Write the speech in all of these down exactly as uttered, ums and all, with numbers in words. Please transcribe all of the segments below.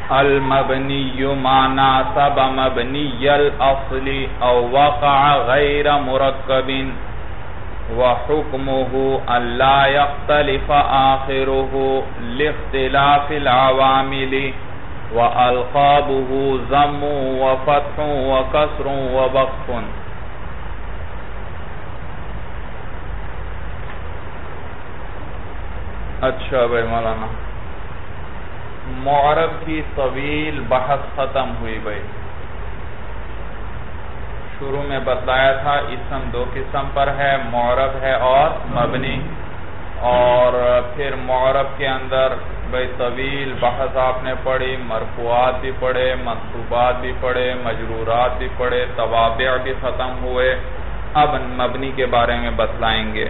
المبنی ما ناسب مبنی الاصل او وقع غیر مرکب وحکمه ان لا يختلف آخره لاختلاف العوامل والقابه ضم وفتح وکسر ووقف. اچھا بھائی مولانا، معرب کی طویل بحث ختم ہوئی بھائی. شروع میں بتلایا تھا اسم دو قسم پر ہے، معرب ہے اور مبنی. اور پھر معرب کے اندر بھائی طویل بحث آپ نے پڑھی، مرفوعات بھی پڑھے، منصوبات بھی پڑھے، مجرورات بھی پڑھے، توابع بھی ختم ہوئے. اب مبنی کے بارے میں بتلائیں گے.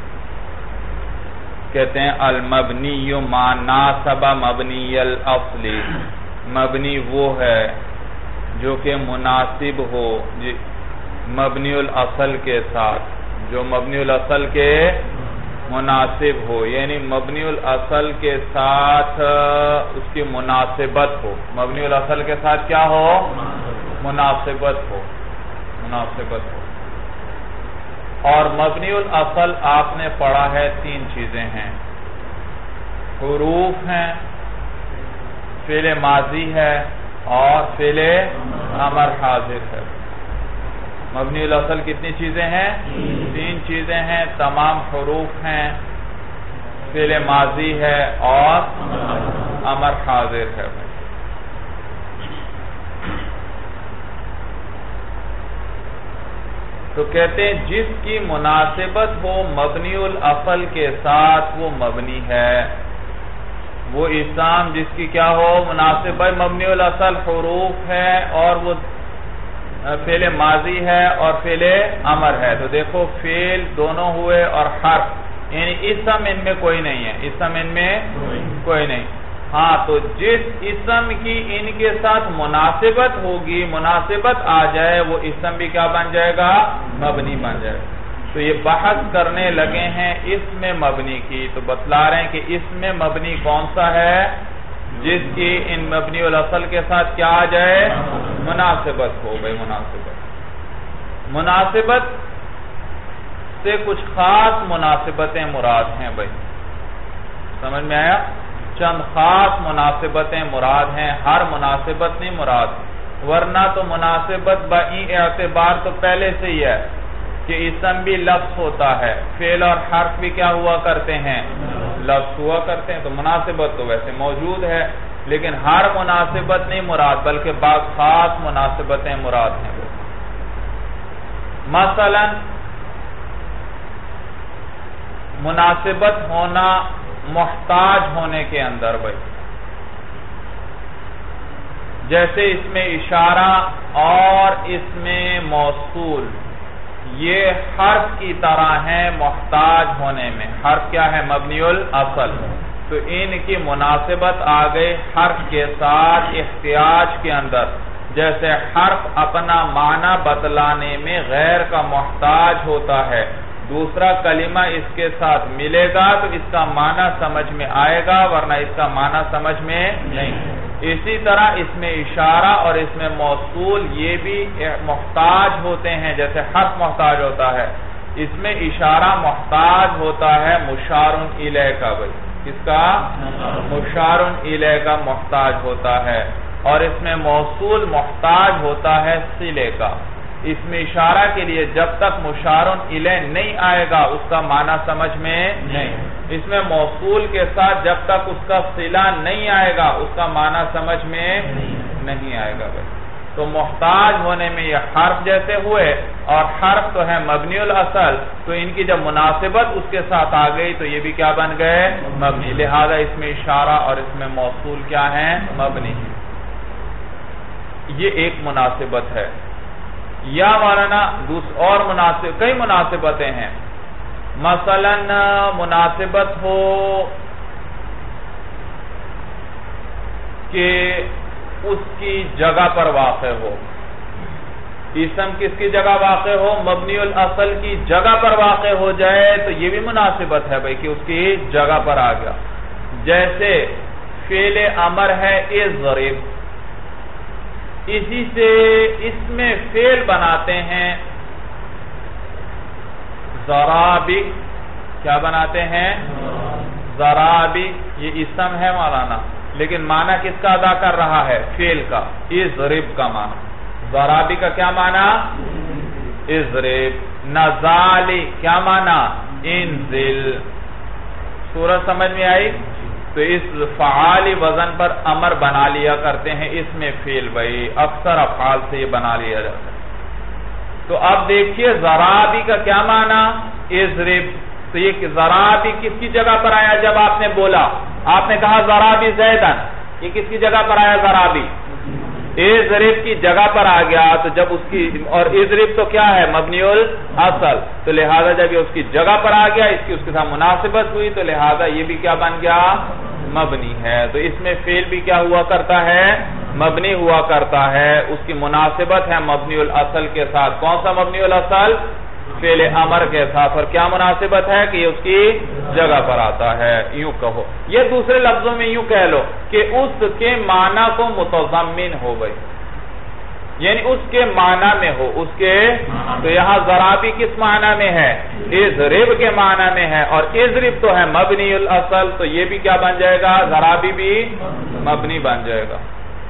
کہتے ہیں المبنی ما ناسب مبنی الاصل، مبنی وہ ہے جو کہ مناسب ہو مبنی الاصل کے ساتھ، جو مبنی الاصل کے مناسب ہو، یعنی مبنی الاصل کے ساتھ اس کی مناسبت ہو. مبنی الاصل کے ساتھ کیا ہو؟ مناسبت ہو، مناسبت ہو. اور مبنی الاصل آپ نے پڑھا ہے تین چیزیں ہیں، حروف ہیں، فعل ماضی ہے اور فعل امر حاضر ہے. مبنی الاصل کتنی چیزیں ہیں؟ تین چیزیں ہیں. تمام حروف ہیں، فعل ماضی ہے اور امر حاضر ہے. تو کہتے ہیں جس کی مناسبت ہو مبنی الاصل کے ساتھ وہ مبنی ہے. وہ اسم جس کی کیا ہو؟ مناسبت مبنی الاصل حروف ہے اور وہ فعل ماضی ہے اور فعل امر ہے. تو دیکھو فعل دونوں ہوئے اور حرف، یعنی اسم ان میں کوئی نہیں ہے، اسم ان میں کوئی نہیں. ہاں تو جس اسم کی ان کے ساتھ مناسبت ہوگی، مناسبت آ جائے، وہ اسم بھی کیا بن جائے گا؟ مبنی بن جائے گا. تو یہ بحث کرنے لگے ہیں اسم مبنی کی. تو بتلا رہے ہیں کہ اسم مبنی کون سا ہے؟ جس کی ان مبنی الاصل کے ساتھ کیا آ جائے؟ مناسبت ہو بھائی. مناسبت مناسبت سے کچھ خاص مناسبتیں مراد ہیں بھائی. سمجھ میں آیا؟ چند خاص مناسبتیں مراد ہیں، ہر مناسبت نہیں مراد. ورنہ تو مناسبت بئی اعتبار تو پہلے سے ہی ہے کہ اسم بھی لفظ ہوتا ہے، فعل اور حرف بھی کیا ہوا کرتے ہیں؟ لفظ ہوا کرتے ہیں. تو مناسبت تو ویسے موجود ہے، لیکن ہر مناسبت نہیں مراد، بلکہ بعض خاص مناسبتیں مراد ہیں. مثلا مناسبت ہونا محتاج ہونے کے اندر بھائی، جیسے اس میں اشارہ اور اس میں موصول، یہ حرف کی طرح ہیں محتاج ہونے میں. حرف کیا ہے؟ مبنی الاصل. تو ان کی مناسبت آ گئی حرف کے ساتھ احتیاج کے اندر. جیسے حرف اپنا معنی بتلانے میں غیر کا محتاج ہوتا ہے، دوسرا کلمہ اس کے ساتھ ملے گا تو اس کا معنی سمجھ میں آئے گا، ورنہ اس کا معنی سمجھ میں نہیں. اسی طرح اس میں اشارہ اور اس میں موصول یہ بھی محتاج ہوتے ہیں، جیسے حرف محتاج ہوتا ہے، اس میں اشارہ محتاج ہوتا ہے مشار الیہ کا بھائی. کس کا؟ مشار الیہ کا محتاج ہوتا ہے. اور اس میں موصول محتاج ہوتا ہے صلے کا. اس میں اشارہ کے لیے جب تک مشار الیہ نہیں آئے گا اس کا معنی سمجھ میں نہیں. اس میں موصول کے ساتھ جب تک اس کا صلہ نہیں آئے گا اس کا معنی سمجھ میں نہیں آئے گا بھائی. تو محتاج ہونے میں یہ حرف جیسے ہوئے، اور حرف تو ہے مبنی الاصل، تو ان کی جب مناسبت اس کے ساتھ آ گئی تو یہ بھی کیا بن گئے؟ مبنی. لہذا اس میں اشارہ اور اس میں موصول کیا ہیں؟ مبنی. یہ ایک مناسبت ہے. یا مولانا اور مناسب کئی مناسبتیں ہیں. مثلا مناسبت ہو کہ اس کی جگہ پر واقع ہو. اسم کس کی جگہ واقع ہو؟ مبنی الاصل کی جگہ پر واقع ہو جائے تو یہ بھی مناسبت ہے بھائی کہ اس کی جگہ پر آ گیا. جیسے فعل امر ہے اضرب، اسی سے اس میں فعل بناتے ہیں ضرابک، کیا بناتے ہیں؟ ضرابک، یہ اسم ہے مولانا، لیکن معنی کس کا ادا کر رہا ہے؟ فعل کا، اضرب کا معنی۔ ضرابک کا کیا معنی؟ اضرب۔ نزالی کیا معنی؟ انزل۔ سورج سمجھ میں آئی؟ تو اس فعالی وزن پر امر بنا لیا کرتے ہیں اس میں فعل، بھائی اکثر افعال سے یہ بنا لیا جاتا ہے۔ تو اب دیکھیے ضرابی کا کیا معنی؟ اضرب۔ تو یہ ضرابی کس کی جگہ پر آیا؟ جب آپ نے بولا، آپ نے کہا ضرابی زیدن، یہ کس کی جگہ پر آیا؟ ضرابی اضرب کی جگہ پر آ گیا۔ تو جب اس کی، اور اضرب تو کیا ہے؟ مبنی الاصل، تو لہذا جب یہ اس کی جگہ پر آ گیا، اس کی اس کے ساتھ مناسبت ہوئی، تو لہذا یہ بھی کیا بن گیا؟ مبنی ہے۔ تو اس میں فعل بھی کیا ہوا کرتا ہے؟ مبنی ہوا کرتا ہے، اس کی مناسبت ہے مبنی الاصل کے ساتھ۔ کون سا مبنی الاصل؟ فعل امر کے ساتھ۔ اور کیا مناسبت ہے کہ یہ اس کی جگہ پر آتا ہے، یوں کہو۔ یہ دوسرے لفظوں میں یوں کہہ لو کہ اس کے معنی کو متضمن ہو گئی، یعنی اس کے معنی میں ہو، اس کے، تو یہاں ضرابی کس معنی میں ہے؟ اضرب کے معنی میں ہے، اور اضرب تو ہے مبنی الاصل، تو یہ بھی کیا بن جائے گا؟ ضرابی بھی مبنی بن جائے گا،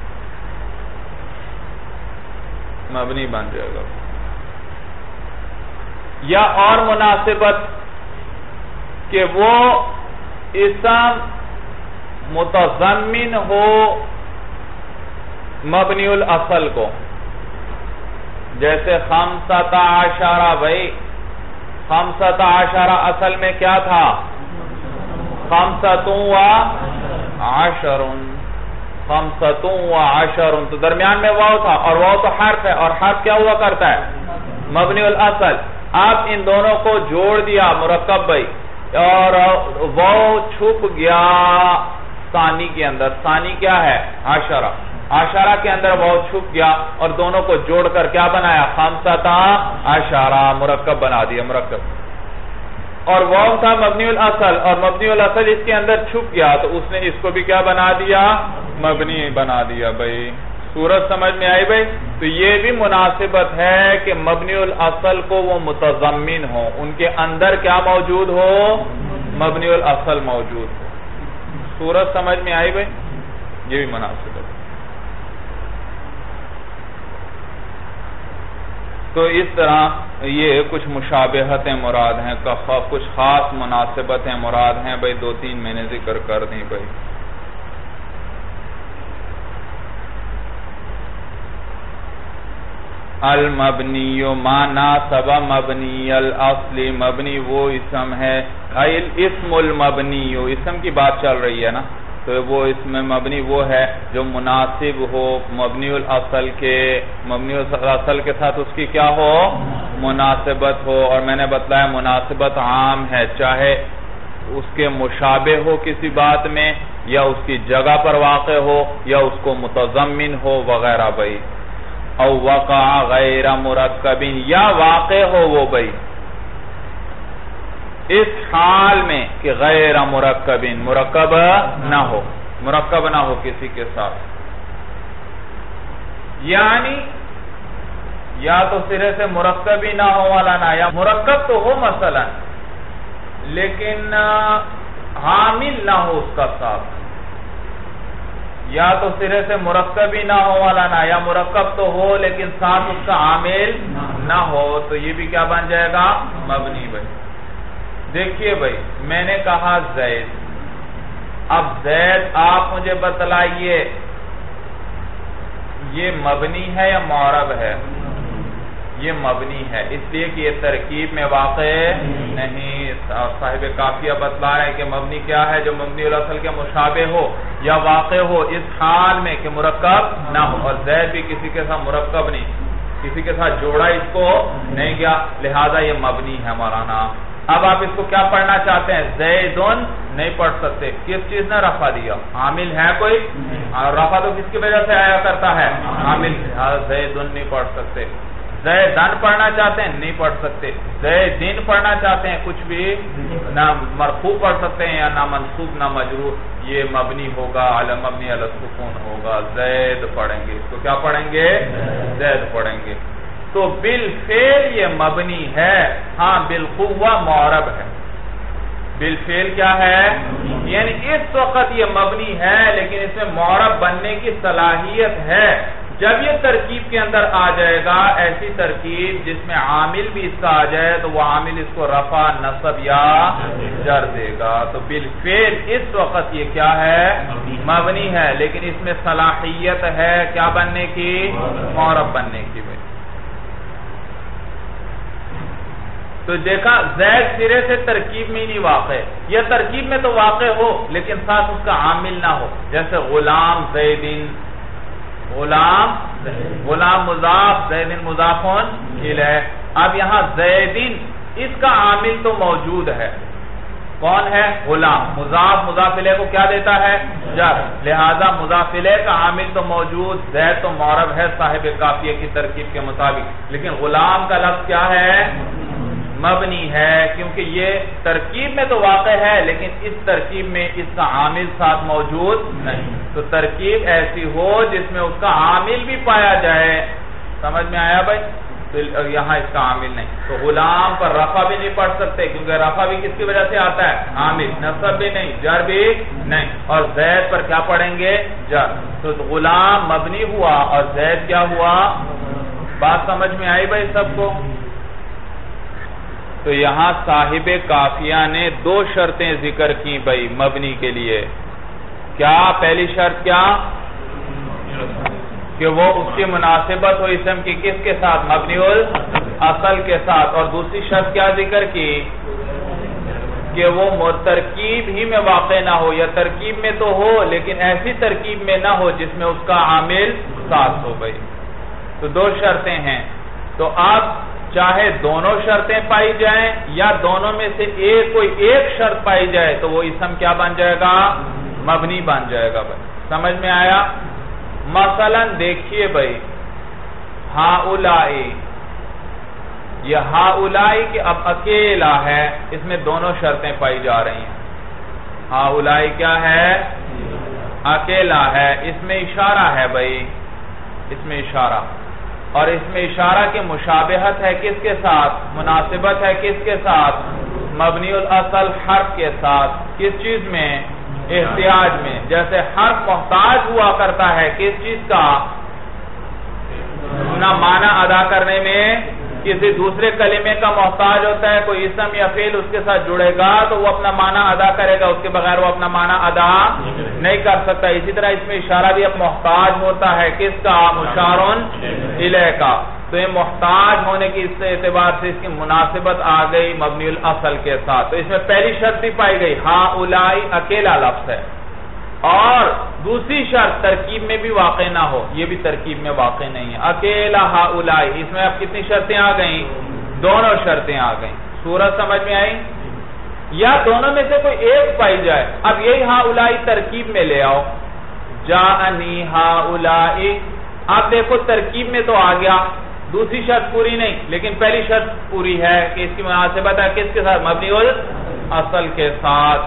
مبنی بن جائے گا۔ یا اور مناسبت کہ وہ اسم متضمن ہو مبنی الاصل کو، جیسے خمسۃ عشرہ، بھائی خمسۃ عشرہ اصل میں کیا تھا؟ خمسۃ و عشر، خمسۃ و عشر، تو درمیان میں واو تھا، اور واو تو حرف ہے، اور حرف کیا ہوا کرتا ہے؟ مبنی الاصل۔ آپ ان دونوں کو جوڑ دیا مرکب بھائی، اور واو چھپ گیا ثانی کے اندر۔ ثانی کیا ہے؟ عشرہ، عشرہ کے اندر واو چھپ گیا، اور دونوں کو جوڑ کر کیا بنایا؟ خمسۃ عشرہ، مرکب بنا دیا، مرکب۔ اور واو تھا مبنی الاصل، اور مبنی الاصل اس کے اندر چھپ گیا، تو اس نے اس کو بھی کیا بنا دیا؟ مبنی بنا دیا بھائی۔ صورت سمجھ میں آئی بھائی؟ تو یہ بھی مناسبت ہے کہ مبنی الاصل کو وہ متضمن ہو، ان کے اندر کیا موجود ہو؟ مبنی الاصل موجود ہو۔ صورت سمجھ میں آئی بھائی؟ یہ بھی مناسبت ہے۔ تو اس طرح یہ کچھ مشابہتیں مراد ہیں، کچھ خاص مناسبتیں مراد ہیں بھائی، دو تین میں نے ذکر کر دیں بھائی۔ المبنی ما ناسب مبنی الاصل، مبنی وہ اسم ہے، اسم المبنی، اسم کی بات چل رہی ہے نا، تو وہ اس میں مبنی وہ ہے جو مناسب ہو مبنی الاصل کے، مبنی الاصل کے ساتھ اس کی کیا ہو؟ مناسبت ہو۔ اور میں نے بتلایا مناسبت عام ہے، چاہے اس کے مشابہ ہو کسی بات میں، یا اس کی جگہ پر واقع ہو، یا اس کو متضمن ہو وغیرہ بھائی۔ او وقع غیر مرکب، یا واقع ہو وہ بھائی اس حال میں کہ غیر مرکب، مرکب نہ ہو، مرکب نہ ہو کسی کے ساتھ، یعنی یا تو سرے سے مرکب ہی نہ ہو والا نہ، یا مرکب تو ہو مثلا لیکن حامل نہ ہو اس کا ساتھ، یا تو سرے سے مرکب ہی نہ ہو والا نہ، یا مرکب تو ہو لیکن ساتھ اس کا عامل نہ ہو، تو یہ بھی کیا بن جائے گا؟ مبنی بھائی۔ دیکھیے بھائی، میں نے کہا زید، اب زید آپ مجھے بتلائیے یہ مبنی ہے یا معرب ہے؟ یہ مبنی ہے، اس لیے کہ یہ ترکیب میں واقع نہیں۔ صاحب کافیہ بتلا رہے ہیں کہ مبنی کیا ہے؟ جو مبنی الاصل کے مشابہ ہو یا واقع ہو اس حال میں کہ مرکب نہ ہو، اور زید بھی کسی کے ساتھ مرکب نہیں، کسی کے ساتھ جوڑا اس کو نہیں گیا، لہذا یہ مبنی ہے مولانا۔ اب آپ اس کو کیا پڑھنا چاہتے ہیں؟ زیدن نہیں پڑھ سکتے، کس چیز نے رفع دیا؟ عامل ہے کوئی؟ رفع تو کس کی وجہ سے آیا کرتا ہے؟ عامل، زیدن نہیں پڑھ سکتے۔ زیدن پڑھنا چاہتے ہیں نہیں پڑھ سکتے، زیدن پڑھنا چاہتے ہیں کچھ بھی نہ مرفوع پڑھ سکتے ہیں یا نہ منصوب نہ مجرور، یہ مبنی ہوگا علی مبنی علی السکون ہوگا، زید پڑھیں گے، اس کو کیا پڑھیں گے؟ زید پڑھیں گے۔ تو بالفعل یہ مبنی ہے، ہاں بالقوہ معرب ہے۔ بالفعل کیا ہے؟ یعنی اس وقت یہ مبنی ہے لیکن اس میں معرب بننے کی صلاحیت ہے۔ جب یہ ترکیب کے اندر آ جائے گا ایسی ترکیب جس میں عامل بھی اس کا آ جائے تو وہ عامل اس کو رفع نصب یا جر دے گا۔ تو بالفعل اس وقت یہ کیا ہے؟ مبنی ہے، لیکن اس میں صلاحیت ہے کیا بننے کی؟ معرب بننے کی۔ تو دیکھا زید سرے سے ترکیب میں نہیں واقع، یہ ترکیب میں تو واقع ہو لیکن ساتھ اس کا عامل نہ ہو، جیسے غلام زیدن، غلام غلام مضاف زیدن مضاف الیہ۔ اب یہاں زیدن اس کا عامل تو موجود ہے، کون ہے؟ غلام، مضاف مضاف الیہ کو کیا دیتا ہے؟ جر، لہذا مضاف الیہ کا عامل تو موجود، زید تو معرب ہے صاحب قافیہ کی ترکیب کے مطابق، لیکن غلام کا لفظ کیا ہے؟ مبنی ہے، کیونکہ یہ ترکیب میں تو واقع ہے لیکن اس ترکیب میں اس کا عامل ساتھ موجود نہیں۔ تو ترکیب ایسی ہو جس میں اس کا عامل بھی پایا جائے، سمجھ میں آیا بھائی؟ تو یہاں اس کا عامل نہیں، تو غلام پر رفع بھی نہیں پڑھ سکتے کیونکہ رفع بھی کس کی وجہ سے آتا ہے؟ عامل، نصب بھی نہیں، جر بھی نہیں، اور زید پر کیا پڑھیں گے؟ جر۔ تو غلام مبنی ہوا اور زید کیا ہوا؟ بات سمجھ میں آئی بھائی سب کو؟ تو یہاں صاحب قافیہ نے دو شرطیں ذکر کی بھائی مبنی کے لیے۔ کیا پہلی شرط کیا؟ کہ وہ اس کی مناسبت ہو اسم کی کس کے ساتھ؟ مبنی الاصل کے ساتھ۔ اور دوسری شرط کیا ذکر کی؟ کہ وہ ترکیب ہی میں واقع نہ ہو، یا ترکیب میں تو ہو لیکن ایسی ترکیب میں نہ ہو جس میں اس کا عامل ساتھ ہو بھائی۔ تو دو شرطیں ہیں، تو آپ چاہے دونوں شرطیں پائی جائیں یا دونوں میں سے ایک کوئی ایک شرط پائی جائے تو وہ اسم کیا بن جائے گا؟ مبنی بن جائے گا بھائی۔ سمجھ میں آیا؟ مثلا دیکھیے بھائی ہاؤلائی، یہ ہاؤلائی کہ اب اکیلا ہے، اس میں دونوں شرطیں پائی جا رہی ہیں۔ ہاؤلائی کیا ہے؟ اکیلا ہے، اس میں اشارہ ہے بھائی، اس میں اشارہ، اور اس میں اشارہ کی مشابہت ہے کس کے ساتھ؟ مناسبت ہے کس کے ساتھ؟ مبنی الاصل حرف کے ساتھ۔ کس چیز میں؟ احتیاج میں۔ جیسے حرف محتاج ہوا کرتا ہے کس چیز کا؟ اپنا معنی ادا کرنے میں کسی دوسرے کلمے کا محتاج ہوتا ہے، کوئی اسم یا فعل اس کے ساتھ جڑے گا تو وہ اپنا معنی ادا کرے گا، اس کے بغیر وہ اپنا معنی ادا نہیں کر سکتا۔ اسی طرح اس میں اشارہ بھی اب محتاج ہوتا ہے کس کا؟ مشارن الیہ کا۔ تو یہ محتاج ہونے کی اس اعتبار سے اس کی مناسبت آ گئی مبنی الاصل کے ساتھ۔ تو اس میں پہلی شرط بھی پائی گئی، ہاؤلائی اکیلا لفظ ہے، اور دوسری شرط ترکیب میں بھی واقع نہ ہو، یہ بھی ترکیب میں واقع نہیں ہے، اکیلا ہاؤلائی۔ اس میں اب کتنی شرطیں آ گئیں؟ دونوں شرطیں آ گئیں۔ صورت سمجھ میں آئی؟ یا دونوں میں سے کوئی ایک پائی جائے، اب یہی ہاؤلائی ترکیب میں لے آؤ، جاءنی ہاؤلائی، اب دیکھو ترکیب میں تو آ گیا، دوسری شرط پوری نہیں لیکن پہلی شرط پوری ہے کہ اس کی مناسبت ہے کس کے ساتھ؟ مبنی الاصل کے ساتھ۔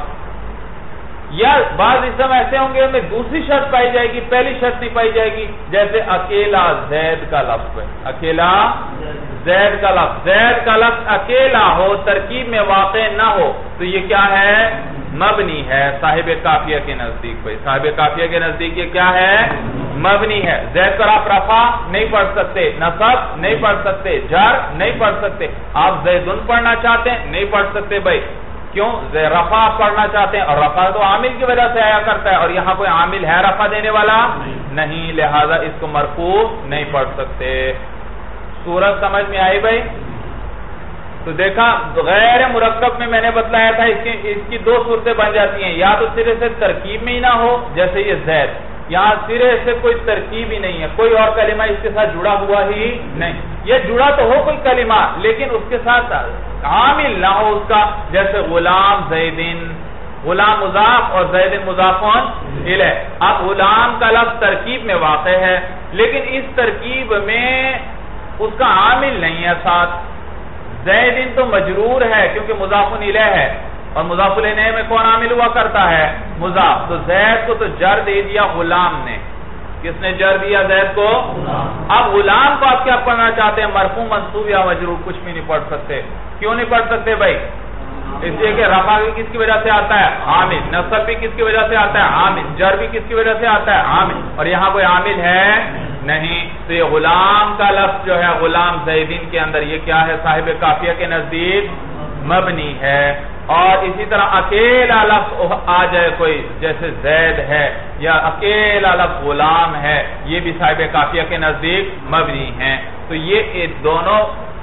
یا بعض اسم ایسے ہوں گے ان میں دوسری شرط پائی جائے گی، پہلی شرط نہیں پائی جائے گی، جیسے اکیلا زید کا لفظ ہے، اکیلا زید کا لفظ، زید کا لفظ اکیلا ہو، ترکیب میں واقع نہ ہو تو یہ کیا ہے؟ مبنی ہے صاحب قافیہ کے نزدیک بھائی، صاحب قافیہ کے نزدیک یہ کیا ہے؟ مبنی ہے۔ زید پر آپ رفع نہیں پڑھ سکتے، نصب نہیں پڑھ سکتے، جر نہیں پڑھ سکتے۔ آپ زیدن پڑھنا چاہتے ہیں نہیں پڑھ سکتے بھائی، کیوں؟ رفع آپ پڑھنا چاہتے ہیں اور رفع تو عامل کی وجہ سے آیا کرتا ہے، اور یہاں کوئی عامل ہے رفع دینے والا نہیں، لہذا اس کو مرفوع نہیں پڑھ سکتے۔ صورت سمجھ میں آئی بھائی؟ تو دیکھا غیر مرکب میں میں نے بتلایا تھا اس کی اس کی دو صورتیں بن جاتی ہیں، یا تو سرے سے ترکیب میں ہی نہ ہو جیسے یہ زید، یہاں سرے سے کوئی ترکیب ہی نہیں ہے، کوئی اور کلمہ اس کے ساتھ جڑا ہوا ہی نہیں، یہ جڑا تو ہو کوئی کلمہ لیکن اس کے ساتھ عامل نہ ہو اس کا، جیسے غلام زیدن، غلام مضاف اور زید مضاف الیہ۔ اب غلام کا لفظ ترکیب میں واقع ہے لیکن اس ترکیب میں اس کا عامل نہیں ہے ساتھ. زیدن تو مجرور ہے کیونکہ مضاف الیہ ہے, اور مضاف الیہ میں کون عامل ہوا کرتا ہے؟ مضاف. تو زید کو تو جر دے دیا غلام نے. کس نے جر دیا زید کو؟ اب غلام کو آپ کیا پڑھنا چاہتے ہیں؟ مرفوع منصوب یا مجرور کچھ بھی نہیں پڑھ سکتے. کیوں نہیں پڑھ سکتے بھائی؟ اس لیے کہ رفع بھی کس کی وجہ سے آتا ہے؟ عامل. نصب بھی کس کی وجہ سے آتا ہے؟ عامل. جر بھی کس کی وجہ سے آتا ہے؟ عامل. اور یہاں کوئی عامل ہے نہیں. تو یہ غلام کا لفظ جو ہے غلام زیدین کے اندر یہ کیا ہے؟ صاحب قافیہ کے نزدیک مبنی ہے. اور اسی طرح اکیلا لفظ آ جائے کوئی جیسے زید ہے یا اکیلا لفظ غلام ہے, یہ بھی صاحب قافیہ کے نزدیک مبنی ہیں. تو یہ دونوں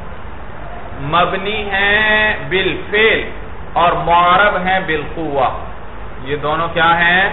مبنی ہیں بالفعل اور معرب ہیں بالقوہ. یہ دونوں کیا ہیں؟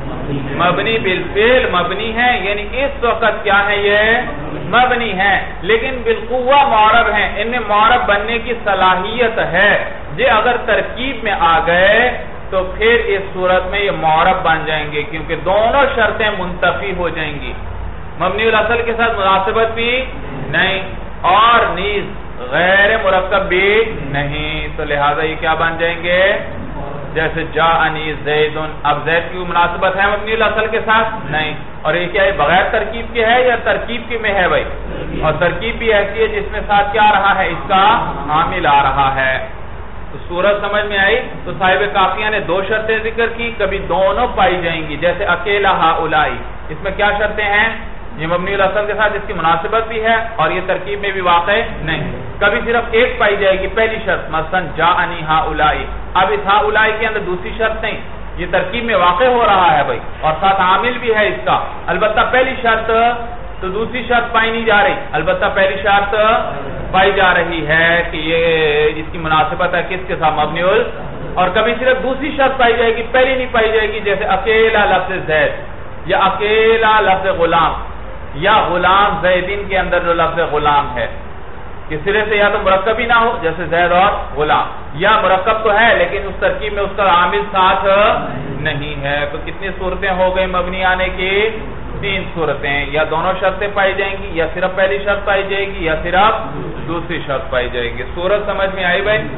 مبنی بالفعل مبنی ہیں, یعنی اس وقت کیا ہے؟ یہ مبنی ہیں, لیکن بالقوہ معرب ہیں. ان میں معرب بننے کی صلاحیت ہے. یہ اگر ترکیب میں آ گئے تو پھر اس صورت میں یہ معرب بن جائیں گے, کیونکہ دونوں شرطیں منتفی ہو جائیں گی. مبنی الاصل کے ساتھ مناسبت بھی نہیں اور نیز غیر مرکب بھی نہیں, تو لہذا یہ کیا بن جائیں گے؟ جیسے جاءنی زیدن. اب زید کی مناسبت ہے مبنی الاصل کے ساتھ؟ نہیں. اور یہ کیا ہے؟ بغیر ترکیب کے ہے یا ترکیب کے میں ہے بھائی؟ اور ترکیب بھی ایسی ہے جس میں ساتھ کیا آ رہا ہے؟ اس کا عامل آ رہا ہے. تو صورت سمجھ میں آئی. تو صاحب قافیہ نے دو شرطیں ذکر کی, کبھی دونوں پائی جائیں گی. جیسے اکیلا ہؤلائی, اس میں کیا شرطیں ہیں؟ یہ مبنی الاصل کے ساتھ اس کی مناسبت بھی ہے اور یہ ترکیب میں بھی واقع نہیں. کبھی صرف ایک پائی جائے گی, پہلی شرط, مثلا جاءنی ہؤلائی. اب اس ہؤلائی کے اندر دوسری شرط نہیں, یہ ترکیب میں واقع ہو رہا ہے بھائی, اور ساتھ عامل بھی ہے اس کا. البتہ پہلی شرط تو دوسری شرط پائی نہیں جا رہی, البتہ پہلی شرط پائی جا رہی ہے کہ یہ اس کی مناسبت ہے کس کے ساتھ؟ مبنی ال. اور کبھی صرف دوسری شرط پائی جائے گی, پہلی نہیں پائی جائے گی. جیسے اکیلا لفظ زید یا اکیلا لفظ غلام یا غلام زیدین کے اندر جو لفظ غلام ہے کہ سرے سے یا تو مرکب ہی نہ ہو جیسے زید اور غلام, یا مرکب تو ہے لیکن اس ترکیب میں اس کا عامل ساتھ نہیں ہے. تو کتنی صورتیں ہو گئی مبنی آنے کی؟ تین صورتیں. یا دونوں شرطیں پائی جائیں گی, یا صرف پہلی شرط پائی جائے گی, یا صرف دوسری شرط پائی جائے گی. صورت سمجھ میں آئی بھائی؟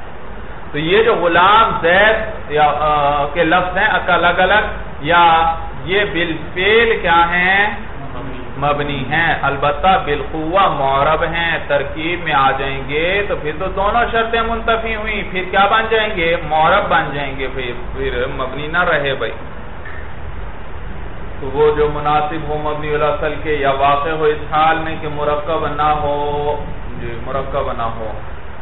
تو یہ جو غلام زید یا کے لفظ ہیں الگ الگ, یا یہ بالفعل کیا ہیں؟ مبنی ہیں. البتہ بالقوہ معرب ہیں, ترکیب میں آ جائیں گے تو پھر تو دونوں شرطیں منتفی ہوئی, پھر کیا بن جائیں گے؟ معرب بن جائیں گے, پھر پھر مبنی نہ رہے بھائی. تو وہ جو مناسب ہو مبنی الاصل کے, یا واقع ہو اس حال میں کہ مرکب نہ ہو, جی مرکب نہ ہو,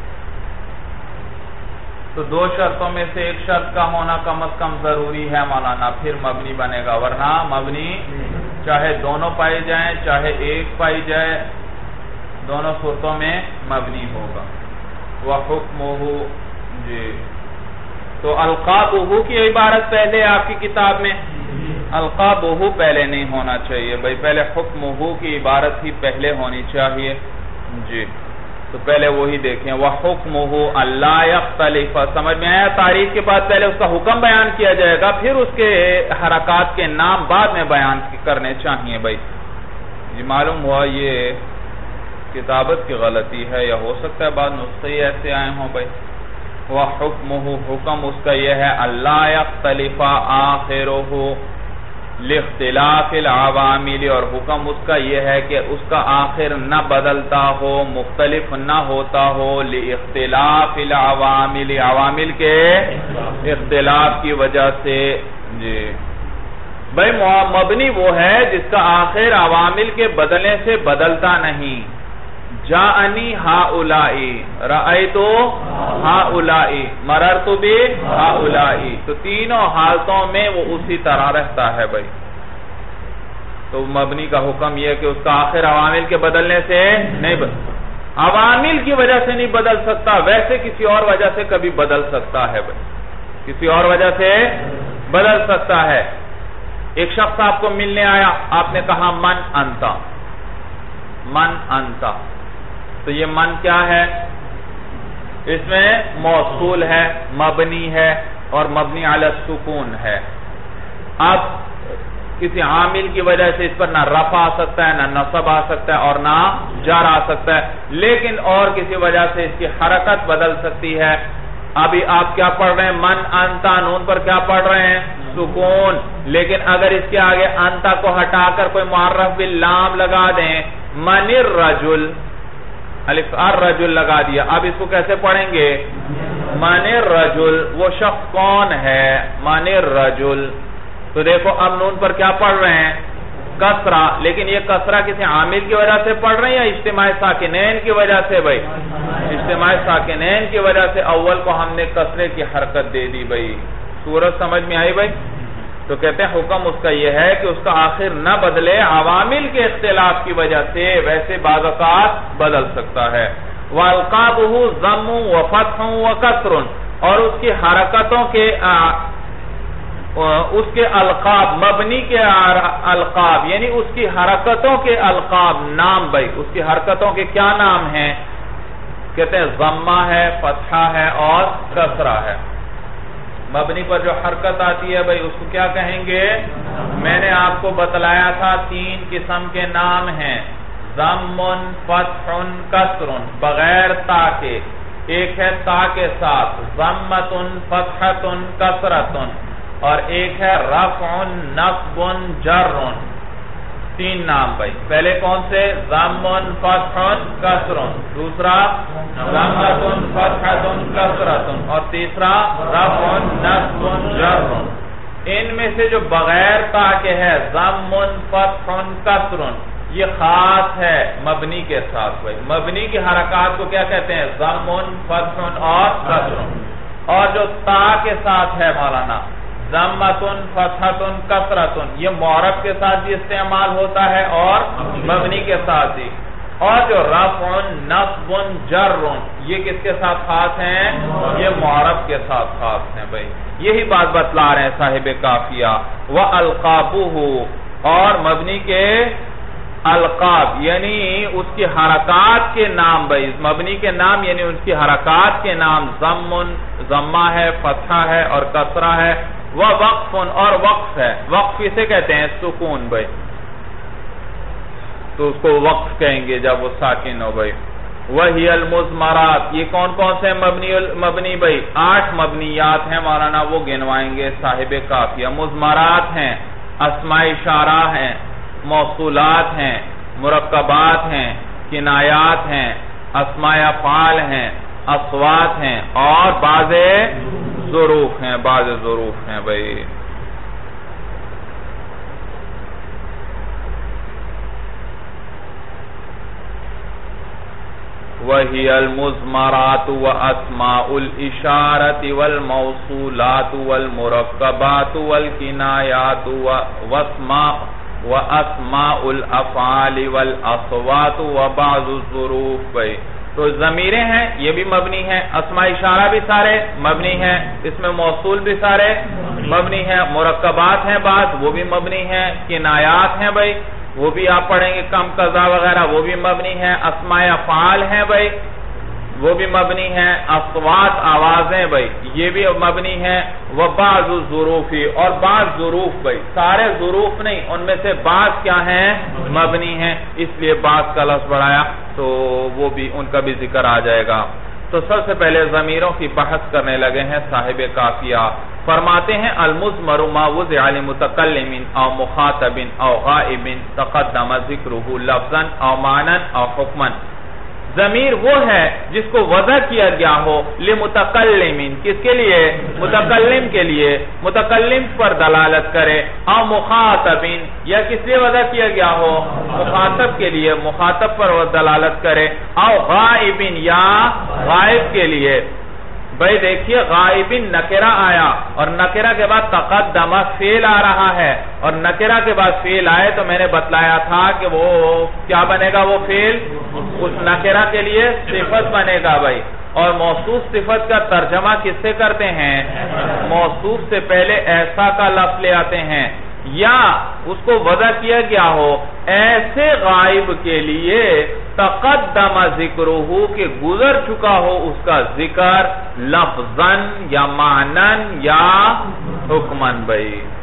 تو دو شرطوں میں سے ایک شرط کا ہونا کم از کم ضروری ہے مولانا, پھر مبنی بنے گا, ورنہ مبنی چاہے دونوں پائے جائیں چاہے ایک پائی جائے دونوں صورتوں میں مبنی ہوگا. وَحُکْمُهُ, جی تو القابہ کی عبارت پہلے آپ کی کتاب میں, القابہ پہلے نہیں ہونا چاہیے بھائی, پہلے حکمہ کی عبارت ہی پہلے ہونی چاہیے. جی تو پہلے وہی دیکھیں. وَحُکْمُهُ أَلَّا يَخْتَلِفَ, سمجھ میں آیا؟ تاریخ کے بعد پہلے اس کا حکم بیان کیا جائے گا, پھر اس کے حرکات کے نام بعد میں بیان کرنے چاہیے بھائی. جی معلوم ہوا یہ کتابت کی غلطی ہے, یا ہو سکتا ہے بعد نسخے ایسے آئے ہوں بھائی. وَحُکْمُهُ, حکم اس کا یہ ہے أَلَّا يَخْتَلِفَ آخِرُهُ لاختلاف العوامل, اور حکم اس کا یہ ہے کہ اس کا آخر نہ بدلتا ہو, مختلف نہ ہوتا ہو, لاختلاف العوامل, عوامل کے اختلاف کی وجہ سے. جی بھائی مبنی وہ ہے جس کا آخر عوامل کے بدلنے سے بدلتا نہیں. جاءنی ہؤلائی, رأیتو ہؤلائی, مررت بی ہؤلائی, تو تینوں حالتوں میں وہ اسی طرح رہتا ہے بھائی. تو مبنی کا حکم یہ ہے کہ اس کا آخر عوامل کے بدلنے سے نہیں بدل, عوامل کی وجہ سے نہیں بدل سکتا, ویسے کسی اور وجہ سے کبھی بدل سکتا ہے بھائی, کسی اور وجہ سے بدل سکتا ہے. ایک شخص آپ کو ملنے آیا, آپ نے کہا من انتا, من انتا, تو یہ من کیا ہے؟ اس میں موصول ہے, مبنی ہے اور مبنی علی السکون ہے. اب کسی عامل کی وجہ سے اس پر نہ رفع آ سکتا ہے، نہ نصب آ سکتا ہے اور نہ جر آ سکتا ہے، لیکن اور کسی وجہ سے اس کی حرکت بدل سکتی ہے۔ ابھی آپ کیا پڑھ رہے ہیں؟ من انتا، نون پر کیا پڑھ رہے ہیں؟ سکون۔ لیکن اگر اس کے آگے انتا کو ہٹا کر کوئی معرف باللام لگا دیں، من الرجل، الف الرجل لگا دیا، اب اس کو کیسے پڑھیں گے؟ من الرجل، وہ شخص کون ہے؟ من الرجل۔ تو دیکھو اب نون پر کیا پڑھ رہے ہیں؟ کسرہ، لیکن یہ کسرہ کسی عامل کی وجہ سے پڑھ رہے ہیں یا اجتماع ساکنین کی وجہ سے؟ بھائی اجتماع ساکنین کی وجہ سے اول کو ہم نے کسرے کی حرکت دے دی۔ بھائی صورت سمجھ میں آئی؟ بھائی تو کہتے ہیں حکم اس کا یہ ہے کہ اس کا آخر نہ بدلے، عوامل کے اختلاف کی وجہ سے ویسے بعض اوقات بدل سکتا ہے۔ وَالْقَابُهُ ضَمٌّ وَفَتْحٌ وَكَسْرٌ، اور اس کی حرکتوں کے اس کے القاب، مبنی کے القاب یعنی اس کی حرکتوں کے القاب، نام بھائی اس کی حرکتوں کے کیا نام ہیں؟ کہتے ہیں ضمہ ہے، فتحہ ہے اور کسرہ ہے۔ مبنی پر جو حرکت آتی ہے بھائی اس کو کیا کہیں گے؟ میں نے آپ کو بتلایا تھا تین قسم کے نام ہیں، ضم، فتح، کسر، بغیر تا کے۔ ایک ہے تا کے ساتھ، ضمۃ، فتحۃ، کسرۃ، اور ایک ہے رفع، نصب، جر۔ تین نام بھائی، پہلے کون سے؟ ضم، فتح، کسر، دوسرا ضمۃ، فتحۃ، کسرۃ، اور تیسرا رفع، نصب، جر۔ ان میں سے جو بغیر تا کے ہے ضم، فتح، کسر، یہ خاص ہے مبنی کے ساتھ۔ بھائی مبنی کی حرکات کو کیا کہتے ہیں؟ ضم، فتح اور کسر۔ اور جو تا کے ساتھ ہے مولانا، ضمۃ، فتحۃ، کسرۃ، یہ معرب کے ساتھ بھی استعمال ہوتا ہے اور مبنی کے ساتھ بھی۔ اور جو رفع، نصب، جر، یہ کس کے ساتھ خاص ہیں؟ یہ معرب کے ساتھ خاص ہیں۔ بھائی یہی بات بتلا رہے ہیں صاحب کافیہ۔ وَأَلْقَابُهُ، اور مبنی کے القاب یعنی اس کی حرکات کے نام۔ بھائی مبنی کے نام یعنی اس کی حرکات کے نام، ضم، ضمہ ہے، فتحہ ہے اور کسرہ ہے۔ وہ وقف، اور وقف ہے، وقف اسے کہتے ہیں سکون۔ بھائی تو اس کو وقف کہیں گے جب وہ ساکن ہو۔ بھائی وہی المضمرات، یہ کون کون سے مبنی مبنی بھائی آٹھ مبنیات ہیں مولانا، وہ گنوائیں گے صاحب کافیہ۔ مضمرات ہیں، اسماء اشارہ ہیں، موصولات ہیں، مرکبات ہیں، کنایات ہیں، اسماء افعال ہیں، اصوات ہیں اور بعض ظروف ہیں، بعض ظروف ہیں۔ بھائی وہی المضمرات واسماء الاشارۃ والموصولات والمرکبات والکنایات واسماء واسماء الافعال والاصوات وبعض الظروف۔ بھائی تو ضمیریں ہیں یہ بھی مبنی ہیں، اسماء اشارہ بھی سارے مبنی ہیں، اس میں موصول بھی سارے مبنی ہیں، مرکبات ہیں بعض وہ بھی مبنی ہیں، کنایات ہیں بھائی وہ بھی آپ پڑھیں گے، کم قضا وغیرہ وہ بھی مبنی ہیں، اسماء افعال ہیں بھائی وہ بھی مبنی ہیں، اصوات آوازیں بھائی یہ بھی مبنی ہیں، وبعض الظروف، اور بعض ظروف بھائی سارے ظروف نہیں، ان میں سے بعض کیا ہیں؟ مبنی ہیں، اس لیے بعض کا لفظ بڑھایا تو وہ بھی ان کا بھی ذکر آ جائے گا۔ تو سب سے پہلے ضمیروں کی بحث کرنے لگے ہیں صاحب کافیہ۔ فرماتے ہیں المضمر ما وضع لمتکلم او مخاطب او غائب تقدم ذکرہ لفظا او معنی او حکما۔ ضمیر وہ ہے جس کو وضع کیا گیا ہو لمتکلم، کس کے لیے؟ متکلم کے لیے، متکلم پر دلالت کرے، او مخاطب یا کس لیے وضع کیا گیا ہو؟ مخاطب کے لیے، مخاطب پر دلالت کرے، او غائب یا غائب کے لیے۔ بھائی دیکھیے غائب نکرہ آیا اور نکرہ کے بعد تقدم فعل آ رہا ہے، اور نکرہ کے بعد فعل آئے تو میں نے بتلایا تھا کہ وہ کیا بنے گا؟ وہ فعل اس نکرہ کے لیے صفت بنے گا بھائی۔ اور موصوف صفت کا ترجمہ کس سے کرتے ہیں؟ موصوف سے پہلے ایسا کا لفظ لے آتے ہیں، یا اس کو وضع کیا گیا ہو ایسے غائب کے لیے تقدم ذکرہ کہ گزر چکا ہو اس کا ذکر لفظاً یا معنن یا حکماً۔ بھائی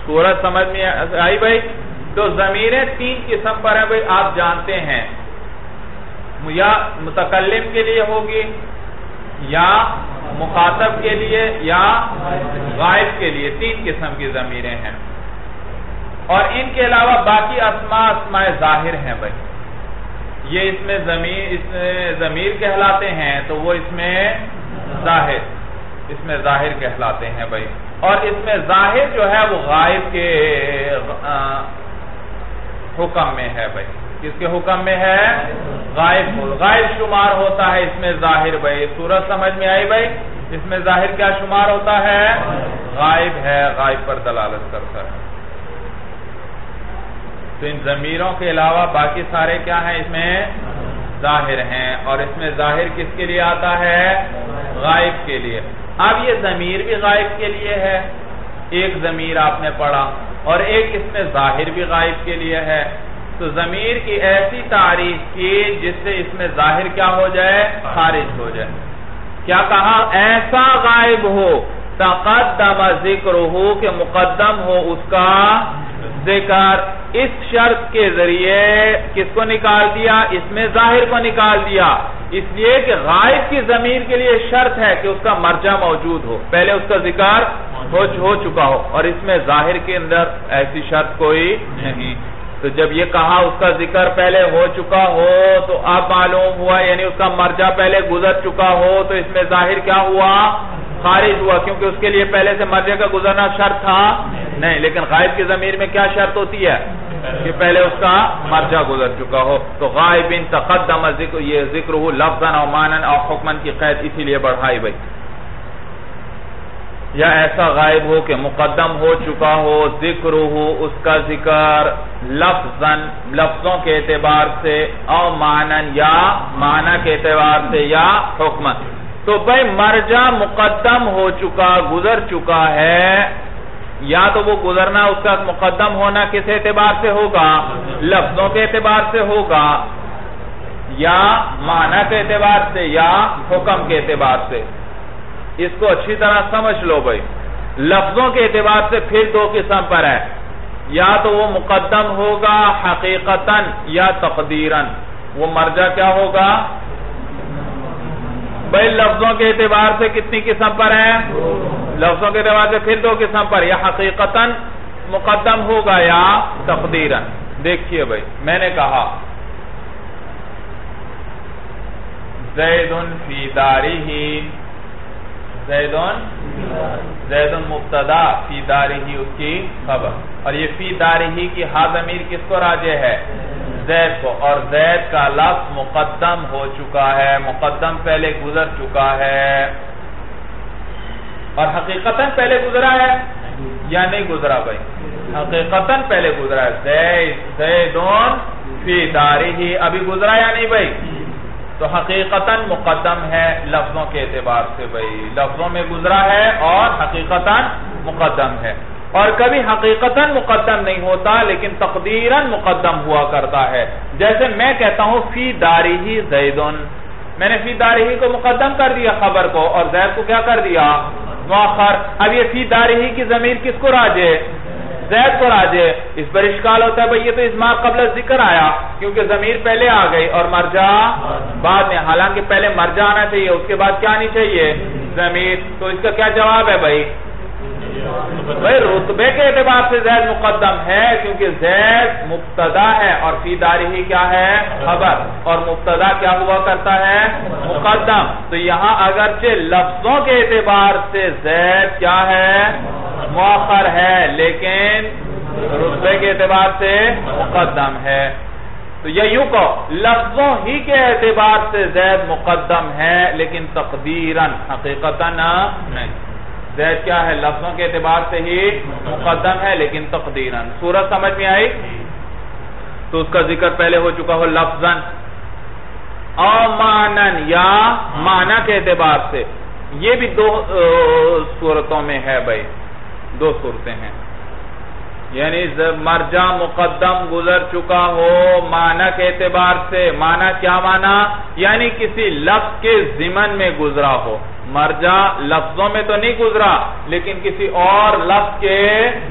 صورت سمجھ میں آئی بھائی؟ تو ضمیریں تین قسم پر ہیں بھائی، آپ جانتے ہیں، یا متکلم کے لیے ہوگی، یا مخاطب کے لیے، یا غائب کے لیے، تین قسم کی ضمیریں ہیں۔ اور ان کے علاوہ باقی اسماء اسماء ظاہر ہیں بھائی، یہ اس میں ضمیر اس میں ضمیر کہلاتے ہیں، تو وہ اس میں ظاہر اس میں ظاہر کہلاتے ہیں بھائی۔ اور اس میں ظاہر جو ہے وہ غائب کے حکم میں ہے بھائی، کس کے حکم میں ہے؟ غائب غائب شمار ہوتا ہے اس میں ظاہر بھائی۔ صورت سمجھ میں آئی بھائی؟ اس میں ظاہر کیا شمار ہوتا ہے؟ غائب ہے، غائب پر دلالت کرتا ہے۔ تو ان ضمیروں کے علاوہ باقی سارے کیا ہیں؟ اس میں ظاہر ہیں، اور اس میں ظاہر کس کے لیے آتا ہے؟ غائب کے لیے۔ اب یہ ضمیر بھی غائب کے لیے ہے، ایک ضمیر آپ نے پڑھا، اور ایک اس میں ظاہر بھی غائب کے لیے ہے۔ تو ضمیر کی ایسی تعریف کی جس سے اس میں ظاہر کیا ہو جائے؟ خارج ہو جائے۔ کیا کہا؟ ایسا غائب ہو تقدم ذکرہ، کہ مقدم ہو اس کا ذکر۔ اس شرط کے ذریعے کس کو نکال دیا؟ اس میں ظاہر کو نکال دیا، اس لیے کہ غائب کی ضمیر کے لیے شرط ہے کہ اس کا مرجع موجود ہو، پہلے اس کا ذکر ہو چکا ہو، اور اس میں ظاہر کے اندر ایسی شرط کوئی نہیں۔ تو جب یہ کہا اس کا ذکر پہلے ہو چکا ہو تو اب معلوم ہوا، یعنی اس کا مرجع پہلے گزر چکا ہو، تو اس میں ظاہر کیا ہوا؟ خارج ہوا، کیونکہ اس کے لیے پہلے سے مرجع کا گزرنا شرط تھا نہیں۔ لیکن غائب کی ضمیر میں کیا شرط ہوتی ہے؟ کہ پہلے اس کا مرجع گزر چکا ہو۔ تو غائب تقدم ذکر، یہ ذکر ہو لفظاً او معناً او حکماً کی قید اسی لیے بڑھائی بھائی۔ یا ایسا غائب ہو کہ مقدم ہو چکا ہو ذکر ہو اس کا ذکر لفظاً لفظوں کے اعتبار سے، او معناً یا معنی کے اعتبار سے، یا حکماً۔ تو بھائی مرجع مقدم ہو چکا، گزر چکا ہے، یا تو وہ گزرنا اس کا مقدم ہونا کس اعتبار سے ہوگا؟ لفظوں کے اعتبار سے ہوگا، یا معنی کے اعتبار سے، یا حکم کے اعتبار سے۔ اس کو اچھی طرح سمجھ لو بھائی۔ لفظوں کے اعتبار سے پھر دو قسم پر ہے، یا تو وہ مقدم ہوگا حقیقتاً یا تقدیراً۔ وہ مرجع کیا ہوگا بھائی؟ لفظوں کے اعتبار سے کتنی قسم پر ہے؟ لفظوں کے اعتبار سے پھر دو قسم پر، یا حقیقتاً مقدم ہوگا یا تقدیراً۔ دیکھیے بھائی، میں نے کہا زید فی دارہ، زیدون زیدون مبتدا، فی دارہ اس کی خبر، اور یہ فی دارہ کی ہا ضمیر کس کو راجع ہے؟ زید کو، اور زید کا لفظ مقدم ہو چکا ہے، مقدم پہلے گزر چکا ہے، اور حقیقتاً پہلے گزرا ہے یا نہیں گزرا بھائی؟ حقیقتاً پہلے گزرا ہے، زید زیدون فی دارہ، ابھی گزرا یا نہیں بھائی؟ تو حقیقتاً مقدم ہے لفظوں کے اعتبار سے بھائی، لفظوں میں گزرا ہے اور حقیقتاً مقدم ہے۔ اور کبھی حقیقتاً مقدم نہیں ہوتا لیکن تقدیراً مقدم ہوا کرتا ہے، جیسے میں کہتا ہوں فی دارہ زیدون، میں نے فی دارہ کو مقدم کر دیا خبر کو، اور زید کو کیا کر دیا؟ مؤخر۔ اب یہ فی دارہ کی ضمیر کس کو راجع؟ زید کو راجع۔ اس پر اشکال ہوتا ہے بھئی یہ تو اضمار قبل ذکر آیا، کیونکہ ضمیر پہلے آ گئی اور مرجع بعد میں، حالانکہ پہلے مرجع آنا چاہیے، اس کے بعد کیا آنی چاہیے؟ ضمیر۔ تو اس کا کیا جواب ہے بھئی؟ بھئی رتبے کے اعتبار سے زید مقدم ہے، کیونکہ زید مبتدا ہے اور فی دارہ کیا ہے؟ خبر، اور مبتدا کیا ہوا کرتا ہے؟ مقدم۔ تو یہاں اگرچہ لفظوں کے اعتبار سے زید کیا ہے؟ مؤخر ہے، لیکن رتبے کے اعتبار سے مقدم ہے۔ تو یہ یوں کہو لفظوں ہی کے اعتبار سے زید مقدم ہے لیکن تقدیراً، حقیقتاً نہیں۔ زید کیا ہے؟ لفظوں کے اعتبار سے ہی مقدم ہے لیکن تقدیراً۔ صورت سمجھ میں آئی؟ تو اس کا ذکر پہلے ہو چکا ہو لفظاً او معناً، یا معنی کے اعتبار سے۔ یہ بھی دو صورتوں میں ہے بھائی، دو صورتیں ہیں، یعنی مرجع مقدم گزر چکا ہو معنی کے اعتبار سے۔ معنی کیا معنی؟ یعنی کسی لفظ کے ضمن میں گزرا ہو، مرجع لفظوں میں تو نہیں گزرا لیکن کسی اور لفظ کے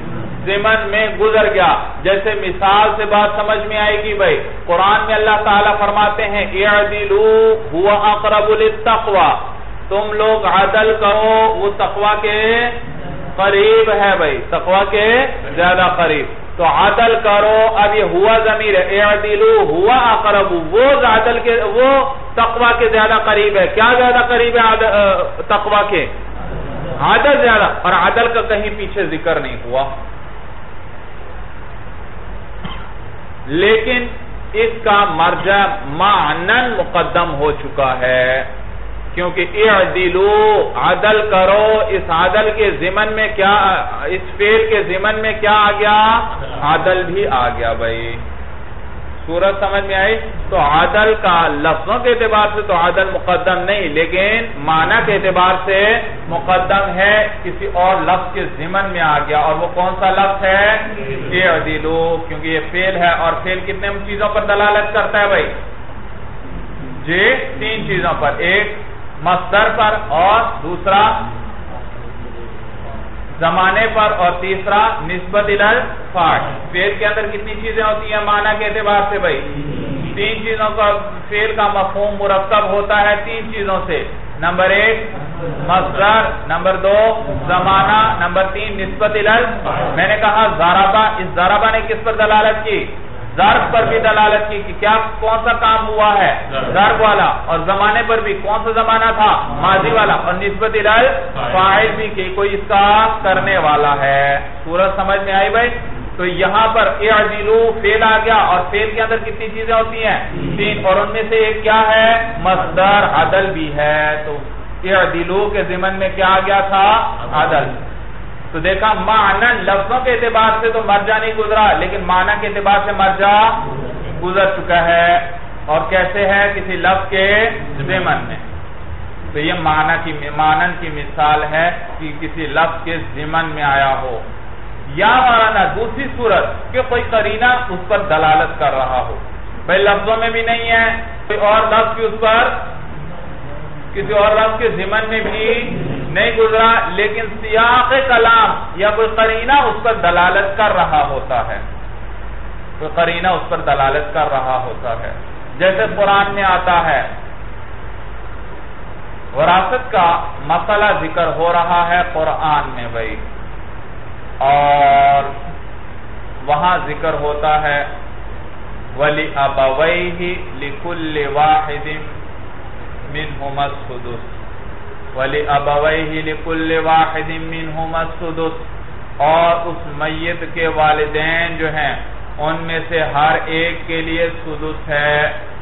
ضمن میں گزر گیا. جیسے مثال سے بات سمجھ میں آئے گی بھائی. قرآن میں اللہ تعالیٰ فرماتے ہیں اعدلوا هو اقرب للتقوی, تم لوگ عدل کرو, وہ تقوی کے قریب ہے بھائی, تقوی کے زیادہ قریب. تو عدل کرو, اب یہ ہوا ضمیر ہے, اعدلوا ہوا اقرب, وہ عدل کے وہ تقوی کے زیادہ قریب ہے. کیا زیادہ قریب ہے تقوی کے؟ عدل زیادہ. اور عدل کا کہیں پیچھے ذکر نہیں ہوا, لیکن اس کا مرجع معنن مقدم ہو چکا ہے, کیونکہ اعدلوا عدل کرو, اس عدل کے ضمن میں کیا, اس فعل کے ضمن میں کیا آ گیا؟ عدل بھی آ گیا بھائی. صورت سمجھ میں آئی؟ تو عدل کا لفظوں کے اعتبار سے تو عدل مقدم نہیں, لیکن معنی کے اعتبار سے مقدم ہے, کسی اور لفظ کے ضمن میں آ گیا. اور وہ کون سا لفظ ہے؟ اعدلوا, کیونکہ یہ فعل ہے, اور فعل کتنے چیزوں پر دلالت کرتا ہے بھائی؟ جی تین چیزوں پر, ایک مصدر پر, اور دوسرا زمانے پر, اور تیسرا نسبت الی الفاعل. فعل کے اندر کتنی چیزیں ہوتی ہیں معنی کے اعتبار سے بھائی؟ تین چیزوں کا فعل کا مفہوم مرکب ہوتا ہے تین چیزوں سے. نمبر ایک مصدر, نمبر دو زمانہ, نمبر تین نسبت الی الفاعل. میں نے کہا ضربہ, اس ضربہ نے کس پر دلالت کی؟ ضرب پر بھی دلالت کی کہ کیا کون سا کام ہوا ہے؟ ضرب والا. اور زمانے پر بھی کون سا زمانہ تھا؟ ماضی والا. اور نسبت الی الفاعل بھی کہ کوئی اس کا کرنے والا ہے. صورت سمجھ میں آئی بھائی؟ تو یہاں پر اعدلوا فعل آ گیا, اور فعل کے اندر کتنی چیزیں ہوتی ہیں؟ تین, اور ان میں سے ایک کیا ہے؟ مصدر, عدل بھی ہے. تو اعدلوا کے ضمن میں کیا آ گیا تھا؟ عدل. تو دیکھا معنن لفظوں کے اعتبار سے تو مرجع نہیں گزرا, لیکن معنی کے اعتبار سے مرجع گزر چکا ہے. اور کیسے ہے؟ کسی لفظ کے ضمن میں. تو یہ معنی کی معنن کی مثال ہے کہ کسی لفظ کے ضمن میں آیا ہو. یا مولانا دوسری صورت کہ کوئی قرینہ اس پر دلالت کر رہا ہو, بھائی لفظوں میں بھی نہیں ہے, کوئی اور لفظ بھی اس پر کسی اور لفظ کے ضمن میں بھی نہیں گزرا, لیکن سیاق کلام یا کوئی قرینہ اس پر دلالت کر رہا ہوتا ہے, کوئی قرینہ اس پر دلالت کر رہا ہوتا ہے. جیسے قرآن میں آتا ہے وراثت کا مسئلہ ذکر ہو رہا ہے قرآن میں بھائی, اور وہاں ذکر ہوتا ہے وَلِأَبَوَيْهِ لِكُلِّ وَاحِدٍ مِّنْهُمَا السُّدُسُ وَلِأَبَوَيْهِ لِكُلِّ وَاحِدٍ مِّنْهُمَا السُّدُسُ. اور اس میت کے والدین جو ہیں ان میں سے ہر ایک کے لیے سدس ہے.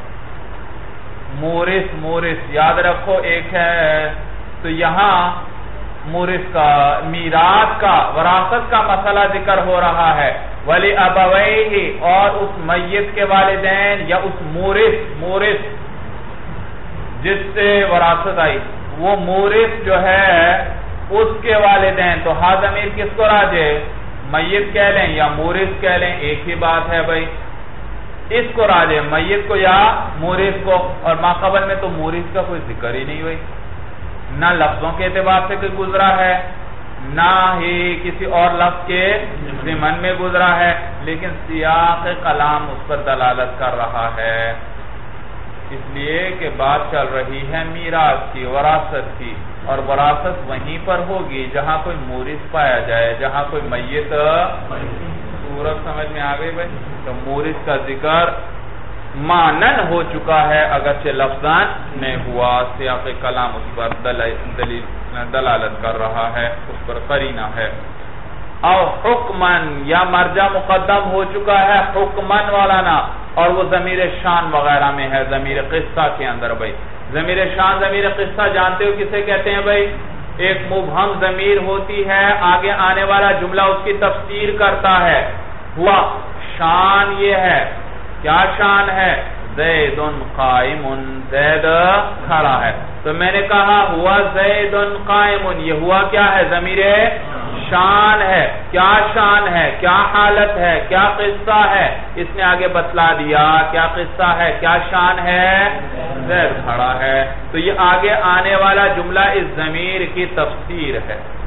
مورث, مورث یاد رکھو ایک ہے. تو یہاں مورث کا, میراث کا, وراثت کا مسئلہ ذکر ہو رہا ہے. وَلِأَبَوَيْهِ, اور اس میت کے والدین یا اس مورث, مورث جس سے وراثت آئی, وہ مورث جو ہے اس کے والدین. تو ہاں ضمیر کس کو راجے؟ میت کہہ لیں یا مورث کہہ لیں, ایک ہی بات ہے بھائی. اس کو راجے میت کو یا مورث کو. اور ماقبل میں تو مورث کا کوئی ذکر ہی نہیں ہوئی, نہ لفظوں کے اعتبار سے کوئی گزرا ہے, نہ ہی کسی اور لفظ کے ضمن میں گزرا ہے, لیکن سیاق کلام اس پر دلالت کر رہا ہے. اس لیے کہ بات چل رہی ہے میراث کی, وراثت کی, اور وراثت وہیں پر ہوگی جہاں کوئی مورث پایا جائے, جہاں کوئی میت. صورت سمجھ میں آ گئی بھائی؟ تو مورث کا ذکر معنن ہو چکا ہے اگرچہ لفظاً نہیں ہوا, سیاق کلام اس پر دلیل دلالت کر رہا ہے, اس پر قرینہ ہے. او حکمن, یا مرجع مقدم ہو چکا ہے حکمن والا نا, اور وہ ضمیر شان وغیرہ میں ہے, ضمیر قصہ کے اندر بھائی. ضمیر شان, ضمیر قصہ جانتے ہو کسے کہتے ہیں بھائی؟ ایک مبہم ضمیر ہوتی ہے, آگے آنے والا جملہ اس کی تفسیر کرتا ہے. ہوا شان یہ ہے, کیا شان ہے؟ زید قائم, زید کھڑا ہے. تو میں نے کہا ہوا زید قائم, یہ ہوا کیا ہے؟ ضمیر شان ہے. کیا شان ہے, کیا حالت ہے, کیا قصہ ہے؟ اس نے آگے بتلا دیا کیا قصہ ہے, کیا شان ہے؟ زید کھڑا ہے. تو یہ آگے آنے والا جملہ اس ضمیر کی تفسیر ہے.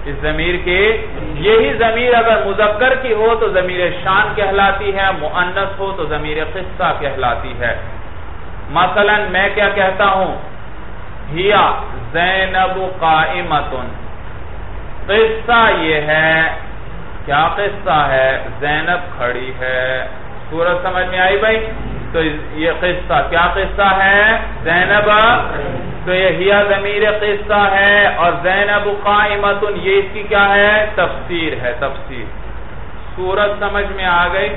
اس ضمیر کی یہی ضمیر اگر مذکر کی ہو تو ضمیر شان کہلاتی ہے، مؤنث ہو تو ضمیر قصہ کہلاتی ہے۔ مثلا میں کیا کہتا ہوں، ہیا زینب قائمۃ، قصہ یہ ہے، کیا قصہ ہے؟ زینب کھڑی ہے۔ صورت سمجھ میں آئی بھائی؟ تو یہ قصہ کیا قصہ ہے؟ زینب، تو یہ ہیا ضمیر قصہ ہے، اور زینب قائمۃ یہ اس کی کیا ہے؟ تفسیر ہے، تفسیر۔ صورت سمجھ میں آ گئی؟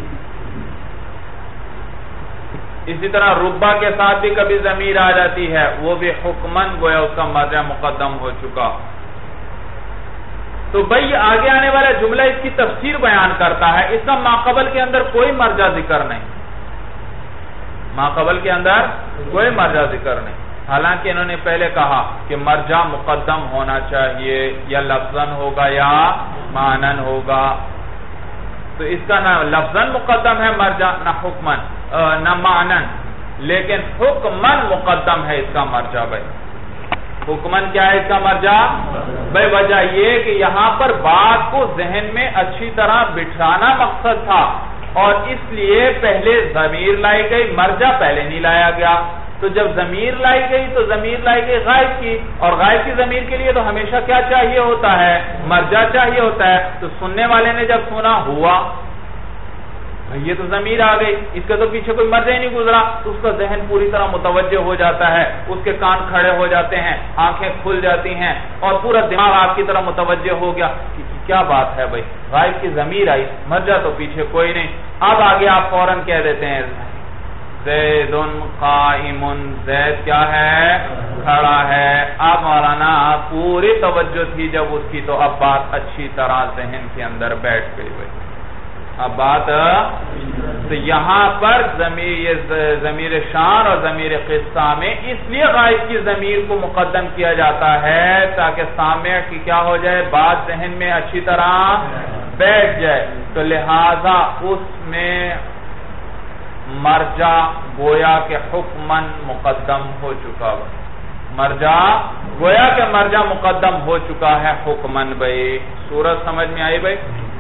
اسی طرح ربا کے ساتھ بھی کبھی ضمیر آ جاتی ہے، وہ بھی حکمن گویا اس کا مرجع مقدم ہو چکا۔ تو بھئی آگے آنے والا جملہ اس کی تفسیر بیان کرتا ہے، اس کا ماقبل کے اندر کوئی مرجع ذکر نہیں، ماقبل کے اندر کوئی مرجع ذکر نہیں، حالانکہ انہوں نے پہلے کہا کہ مرجع مقدم ہونا چاہیے، یا لفظاً ہوگا یا معنن ہوگا، تو اس کا نہ لفظاً مقدم ہے مرجع، نہ حکمن نہ معنن، لیکن حکمن مقدم ہے اس کا مرجع۔ بھائی حکمن کیا ہے اس کا مرجع؟ بھائی وجہ یہ کہ یہاں پر بات کو ذہن میں اچھی طرح بٹھانا مقصد تھا، اور اس لیے پہلے ضمیر لائی گئی، مرجع پہلے نہیں لایا گیا۔ تو جب ضمیر لائی گئی تو ضمیر لائی گئی غائب کی، اور غائب کی ضمیر کے لیے تو ہمیشہ کیا چاہیے ہوتا ہے؟ مرجع چاہیے ہوتا ہے۔ تو سننے والے نے جب سنا ہوا، یہ تو ضمیر آ گئی، اس کے تو پیچھے کوئی مرجع ہی نہیں گزرا، تو اس کا ذہن پوری طرح متوجہ ہو جاتا ہے، اس کے کان کھڑے ہو جاتے ہیں، آنکھیں کھل جاتی ہیں، اور پورا دماغ آپ کی طرح متوجہ ہو گیا کہ کیا بات ہے بھائی، غائب کی ضمیر آئی، مرجع تو پیچھے کوئی نہیں۔ اب آگے آپ فوراً کہہ دیتے ہیں زید قائم، زید کیا ہے؟ کھڑا ہے۔ اب مولانا پوری توجہ تھی جب اس کی، تو اب بات اچھی طرح ذہن کے اندر بیٹھ گئی بھائی، اب بات تو یہاں پر ضمیر شان اور ضمیر قصہ میں اس لیے غائب کی ضمیر کو مقدم کیا جاتا ہے تاکہ سامع کی کیا ہو جائے، بات ذہن میں اچھی طرح بیٹھ جائے، تو لہذا اس میں مرجع گویا کہ حکمن مقدم ہو چکا ہے، مرجع گویا کہ مرجع مقدم ہو چکا ہے حکمن۔ بھائی صورت سمجھ میں آئی بھائی؟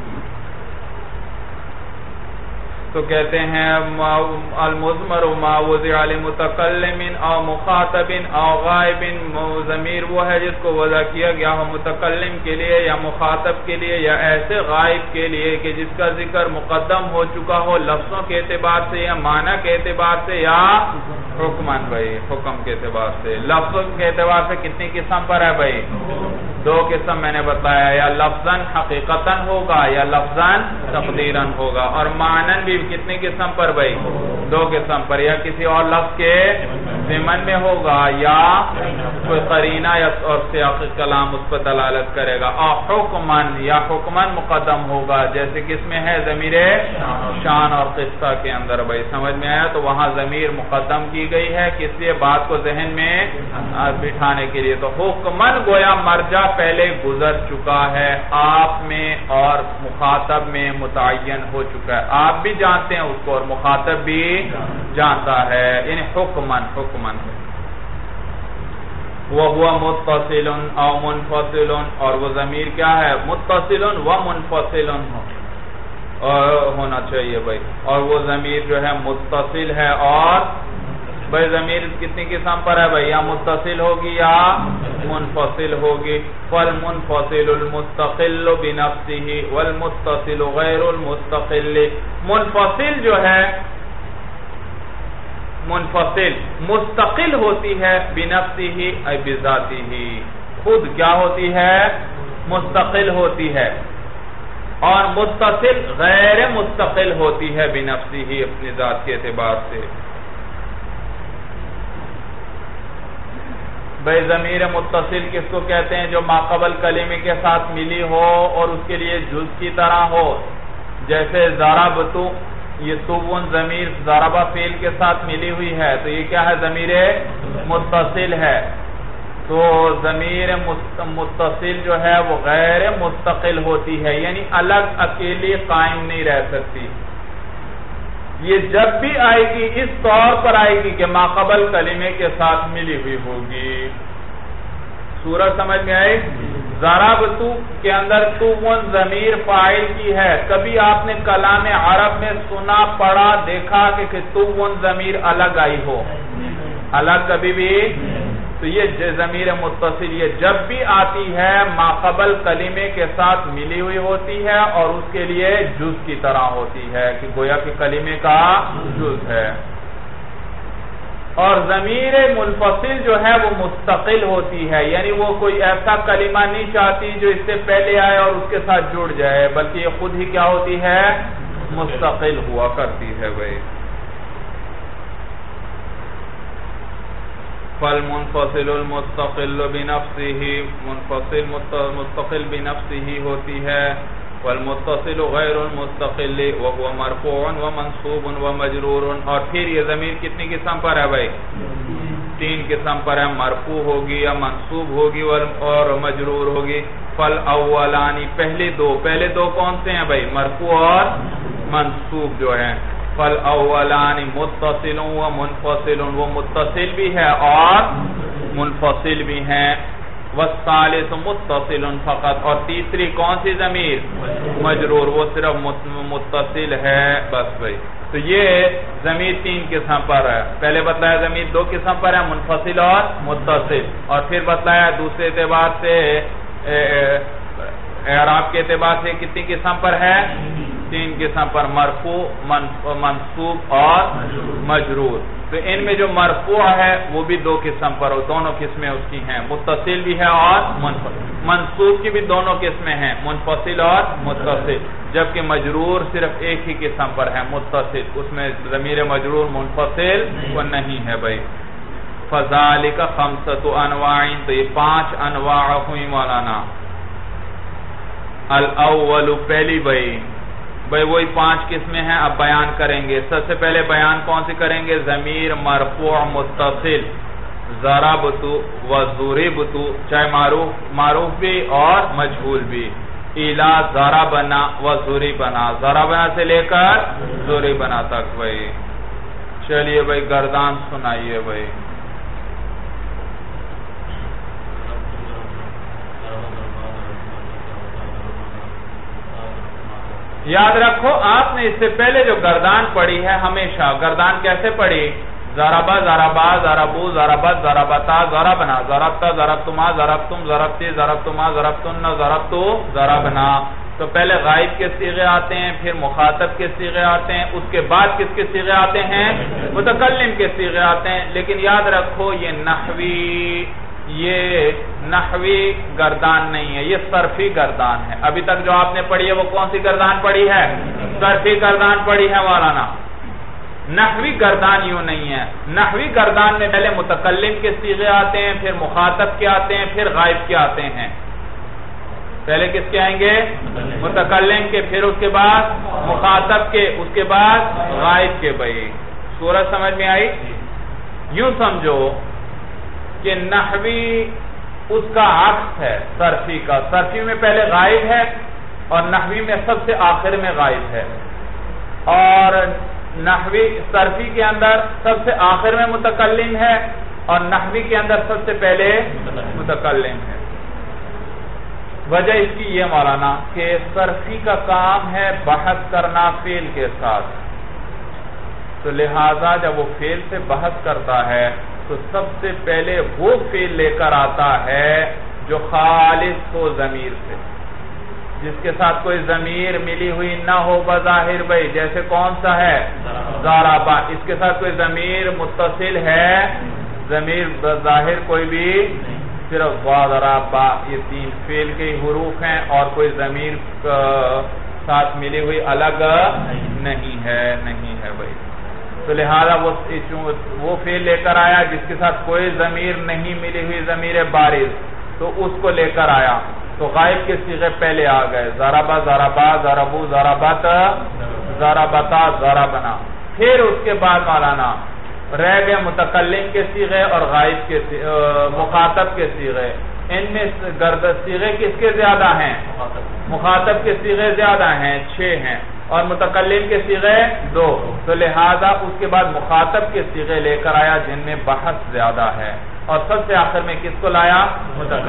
تو کہتے ہیں المضمر ما وضع لمتکلم او مخاطب او غائب، ضمیر وہ ہے جس کو وضع کیا گیا ہو متکلم کے لیے یا مخاطب کے لیے یا ایسے غائب کے لیے کہ جس کا ذکر مقدم ہو چکا ہو لفظوں کے اعتبار سے یا معنی کے اعتبار سے یا حکمن۔ بھائی حکم کے اعتبار سے، لفظوں کے اعتبار سے کتنی قسم پر ہے بھائی؟ دو قسم میں نے بتایا، یا لفظاً حقیقتاً ہوگا یا لفظاً تقدیراً ہوگا، اور معنن بھی کتنی قسم پر بھائی؟ دو قسم پر، یا کسی اور لفظ کے ضمن میں ہوگا یا کوئی قرینہ یا اور سیاق کلام اس پر دلالت کرے گا، اور حکمن یا حکمن مقدم ہوگا، جیسے کس میں ہے؟ ضمیر شان اور قصہ کے اندر۔ بھائی سمجھ میں آیا؟ تو وہاں ضمیر مقدم کی گئی ہے کس لیے؟ بات کو ذہن میں بٹھانے کے لیے۔ تو حکمن گویا مرجع پہلے گزر چکا ہے، آپ میں اور مخاطب میں متعین ہو چکا ہے، آپ بھی جانتے ہیں اس کو اور مخاطب بھی جانتا ہے، یعنی حکمن حکمن وَهُوَ مُتَّصِلٌ او منفصل، اور وہ ضمیر کیا ہے؟ متصل و منفصل ہونا چاہیے بھائی، اور وہ ضمیر جو ہے متصل ہے، اور بھائی ضمیر کتنی قسم پر ہے بھائی؟ یا متصل ہوگی یا منفصل ہوگی۔ فَالْمُنْفَصِلُ الْمُسْتَقِلُّ بِنَفْسِهِ وَالْمُتَّصِلُ غَيْرُ الْمُسْتَقِلِّ، منفصل جو ہے منفصل مستقل ہوتی ہے، بِنَفْسِهِ اَيْ بِذَاتِهِ، خود کیا ہوتی ہے؟ مستقل ہوتی ہے، اور متصل غیر مستقل ہوتی ہے بِنَفْسِهِ، اپنی ذات کے اعتبار سے۔ بھئی ضمیر متصل کس کو کہتے ہیں؟ جو ماقبل کلمے کے ساتھ ملی ہو اور اس کے لیے جز کی طرح ہو، جیسے ضربتو، یہ توون ضمیر ضربہ فعل کے ساتھ ملی ہوئی ہے، تو یہ کیا ہے؟ ضمیر متصل ہے۔ تو ضمیر متصل جو ہے وہ غیر مستقل ہوتی ہے، یعنی الگ اکیلی قائم نہیں رہ سکتی، یہ جب بھی آئے گی اس طور پر آئے گی کہ ماقبل کلمے کے ساتھ ملی ہوئی ہوگی۔ سورہ سمجھ میں آئے؟ ضربتو کے اندر توون ضمیر فاعل کی ہے. کبھی آپ نے کلام عرب میں سنا پڑھا دیکھا کہ توون ضمیر الگ آئی ہو؟ الگ کبھی بھی. تو یہ ضمیر متصل یہ جب بھی آتی ہے ما قبل کلمے کے ساتھ ملی ہوئی ہوتی ہے اور اس کے لیے جز کی طرح ہوتی ہے کہ گویا کہ کلمے کا جز ہے. اور ضمیر منفصل جو ہے وہ مستقل ہوتی ہے، یعنی وہ کوئی ایسا کلمہ نہیں چاہتی جو اس سے پہلے آئے اور اس کے ساتھ جڑ جائے، بلکہ یہ خود ہی کیا ہوتی ہے؟ مستقل ہوا کرتی ہے. بھائی فالمنفصل المستقل بنفسه، منفصل مستقل بنفسه ہوتی ہے. والمتصل غیر المستقل وهو مرفوع ومنصوب ومجرور. اور پھر یہ ضمیر کتنی قسم پر ہے بھائی؟ تین قسم پر ہے، مرفوع ہوگی یا منصوب ہوگی اور مجرور ہوگی. فالاولانی پہلے دو پہلے دو کون سے ہیں بھائی؟ مرفوع اور منصوب جو ہیں. فالاولانی متصل و منفصل، وہ متصل بھی ہے اور منفصل بھی ہیں. والثالث متصل فقط، اور تیسری کون سی ضمیر؟ مجرور، وہ صرف متصل ہے بس بھائی. تو یہ ضمیر تین قسم پر ہے. پہلے بتلایا ضمیر دو قسم پر ہے، منفصل اور متصل. اور پھر بتلایا دوسرے اعتبار سے اعراب کے اعتبار سے کتنی قسم پر ہے؟ تین قسم پر، مرفوع، منصوب اور مجرور. تو ان میں جو مرفوع ہے وہ بھی دو قسم پر ہو، دونوں قسمیں اس کی ہیں، متصل بھی ہے اور منفصل. منصوب کی بھی دونوں قسمیں ہیں، منفصل اور متصل. جبکہ مجرور صرف ایک ہی قسم پر ہے، متصل، اس میں ضمیر مجرور منفصل وہ نہیں ہے بھائی. فذالک خمسۃ انواع، تو یہ پانچ انواع ہوئی مولانا. الاول پہلی بھائی بھائی وہی پانچ قسمیں ہیں، اب بیان کریں گے. سب سے پہلے بیان کون سی کریں گے؟ ضمیر مرفوع متصل، ضربتو و ضربتو، چاہے معروف معروف بھی اور مجہول بھی. الا ضربنا و ضربنا، ضربنا سے لے کر ضربنا تک بھائی. چلیے بھائی گردان سنائیے بھائی. یاد رکھو آپ نے اس سے پہلے جو گردان پڑھی ہے ہمیشہ گردان کیسے پڑھی؟ ضربا ضربا ضربو ضربت ضربتا ضربنا ضربتا ضربتما ضربتم ضربتی ضربتما ضربتن ضربتو ضربنا. تو پہلے غائب کے صیغے آتے ہیں، پھر مخاطب کے صیغے آتے ہیں، اس کے بعد کس کے صیغے آتے ہیں؟ متکلم کے صیغے آتے ہیں. لیکن یاد رکھو یہ نحوی یہ نحوی گردان نہیں ہے، یہ صرفی گردان ہے. ابھی تک جو آپ نے پڑھی ہے وہ کون سی گردان پڑھی ہے؟ صرفی گردان پڑھی ہے مولانا. نحوی گردان یوں نہیں ہے. نحوی گردان میں پہلے متکلم کے صیغے آتے ہیں، پھر مخاطب کے آتے ہیں، پھر غائب کے آتے ہیں. پہلے کس کے آئیں گے؟ متکلم کے، پھر اس کے بعد مخاطب کے، اس کے بعد غائب کے. بھائی سورج سمجھ میں آئی؟ یوں سمجھو کہ نحوی اس کا عکس ہے صرفی کا. صرفی میں پہلے غائب ہے اور نحوی میں سب سے آخر میں غائب ہے. اور نحوی صرفی کے اندر سب سے آخر میں متکلم ہے اور نحوی کے اندر سب سے پہلے متکلم ہے. وجہ اس کی یہ مولانا کہ صرفی کا کام ہے بحث کرنا فعل کے ساتھ، تو لہذا جب وہ فعل سے بحث کرتا ہے تو سب سے پہلے وہ فعل لے کر آتا ہے جو خالص ہو ضمیر سے، جس کے ساتھ کوئی ضمیر ملی ہوئی نہ ہو بظاہر بھائی. جیسے کون سا ہے؟ ضربا. اس کے ساتھ کوئی ضمیر متصل ہے؟ ضمیر بظاہر کوئی بھی، صرف ضربا. یہ تین فعل کے حروف ہیں اور کوئی ضمیر ساتھ ملی ہوئی الگ نہیں ہے نہیں ہے بھائی. تو لہذا وہ وہ فعل لے کر آیا جس کے ساتھ کوئی ضمیر نہیں ملی ہوئی ضمیر بارز، تو اس کو لے کر آیا. تو غائب کے صیغے پہلے آ گئے، ضربا ضربا ضربو ضربت ضربتا ضربنا. پھر اس کے بعد مولانا رہ گئے متکلم کے صیغے اور غائب کے مخاطب کے صیغے. ان میں گرد صیغے کس کے زیادہ ہیں؟ مخاطب کے صیغے زیادہ ہیں، چھ ہیں، اور متکلم کے صیغے دو. تو لہذا اس کے بعد مخاطب کے صیغے لے کر آیا جن میں بحث زیادہ ہے، اور سب سے آخر میں کس کو لایا؟ متکلم.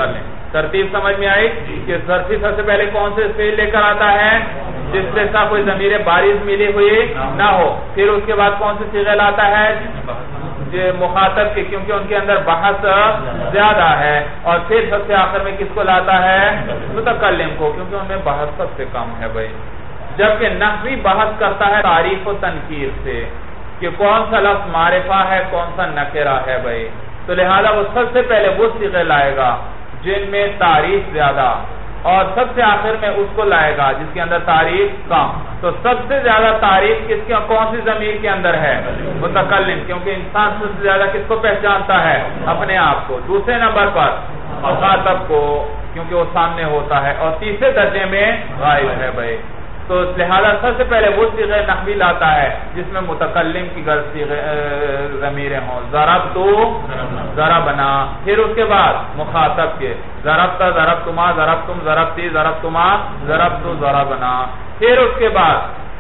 ترتیب سمجھ میں آئی کہ ظرفی سب سے پہلے کون سے فعل لے کر آتا ہے جس سے سا کوئی ضمیر بارز ملی ہوئی نہ ہو، پھر اس کے بعد کون سے صیغے لاتا ہے مخاطب کے، کیونکہ ان کے اندر بحث زیادہ ہے، اور پھر سب سے آخر میں کس کو لاتا ہے متکلم کو، کیونکہ ان میں بحث سب سے کم ہے بھائی. جبکہ نحوی بحث کرتا ہے تعریف و تنکیر سے کہ کون سا لفظ معرفہ ہے کون سا نکرہ ہے بھائی، تو لہذا وہ سب سے پہلے وہ صیغے لائے گا جن میں تعریف زیادہ، اور سب سے آخر میں اس کو لائے گا جس کے اندر تعریف کم. تو سب سے زیادہ تعریف کس کے کون سی ضمیر کے اندر ہے متکلم، کیونکہ انسان سب سے زیادہ کس کو پہچانتا ہے اپنے آپ کو. دوسرے نمبر پر مخاطب کو کیونکہ وہ سامنے ہوتا ہے، اور تیسرے درجے میں غائب ہے بھائی. تو لہذا سب سے پہلے وہ صیغہ نحوی لاتا ہے جس میں متکلم کی غرض ضمیریں ہوں، ضربتو ضربنا، پھر اس کے بعد مخاطب کے ضربتا ضربتما ضربتم ضربتی ضربتما ضربتو ضربنا، پھر اس کے بعد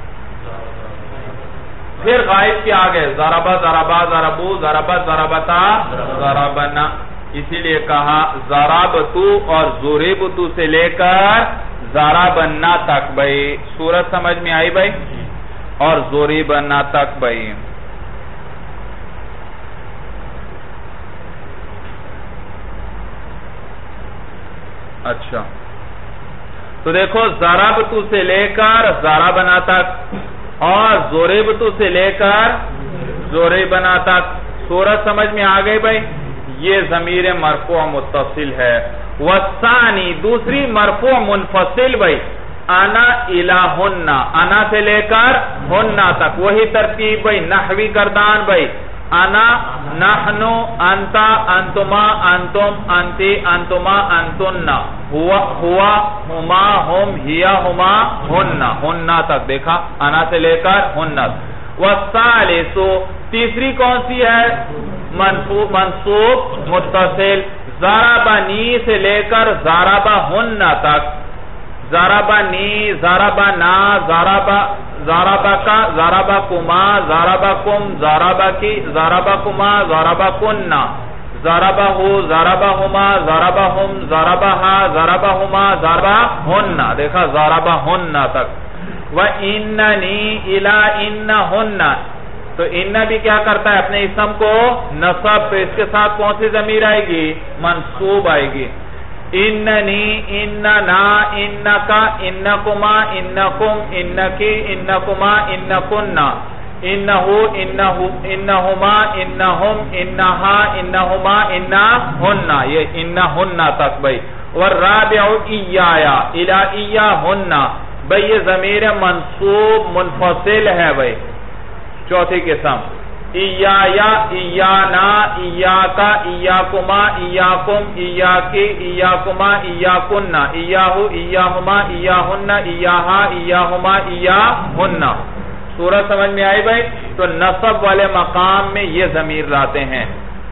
پھر غائب کے آگے ضربا ضربا ضربو ضربت ضربتا ضربنا. اسی لیے کہا ضربتو اور ضربتو سے لے کر ضربنا تک بھائی. سورت سمجھ میں آئی بھائی، اور ضربنا تک بھائی. اچھا تو دیکھو ضربتو سے لے کر ضربنا تک اور ضربتو سے لے کر ضربنا تک سورت سمجھ میں آ گئی بھائی. یہ ضمیر مرفوع متصل ہے. والثانی دوسری مرفوع منفصل بھائی انا الہن، انا سے لے کر ہن تک، وہی ترتیب بھائی نحوی کردان بھائی. انا نحنو انتا انتما انتم انتی انتما انتن، ہوا ہوا ہما ہم ہیا ہما ہن، ہن تک دیکھا انا سے لے کر ہن. والثالث تیسری کون سی ہے منصوب متصل، ضربنی سے لے کر ضربہن تک، ضربنی ضربنا ضربا ضربکا ضربکما ضربکم ضربکی ضربکما ضربکن، ضربہو ضربہما ضربہم ضربہا ضربہما ضربہن، دیکھا ضربہن تک. وَإِنَّنِي إِلَىٰ إِنَّهُنَّ، تو ان بھی کیا کرتا ہے اپنے اسم کو نصب، تو اس کے ساتھ کون سی ضمیر آئے گی منصوب آئے گی. اننی اننا انکا انکما انکم انکی انکما انکن، انہو انہو انہما انہم انہا انہما انہن، یہ انہن تک بھئی. والرابع ایایا الی ایاہن بھئی، یہ ضمیر منصوب منفصل ہے بھئی. چوتھی قسم ایایا ایانا ایاکا ایاکما ایاکم ایاکی ایاکما ایاکن، ایاہو ایاہما ایاہن ایاہا ایاہما ایاہن. سورت سمجھ میں آئی بھائی. تو نصب والے مقام میں یہ ضمیر لاتے ہیں،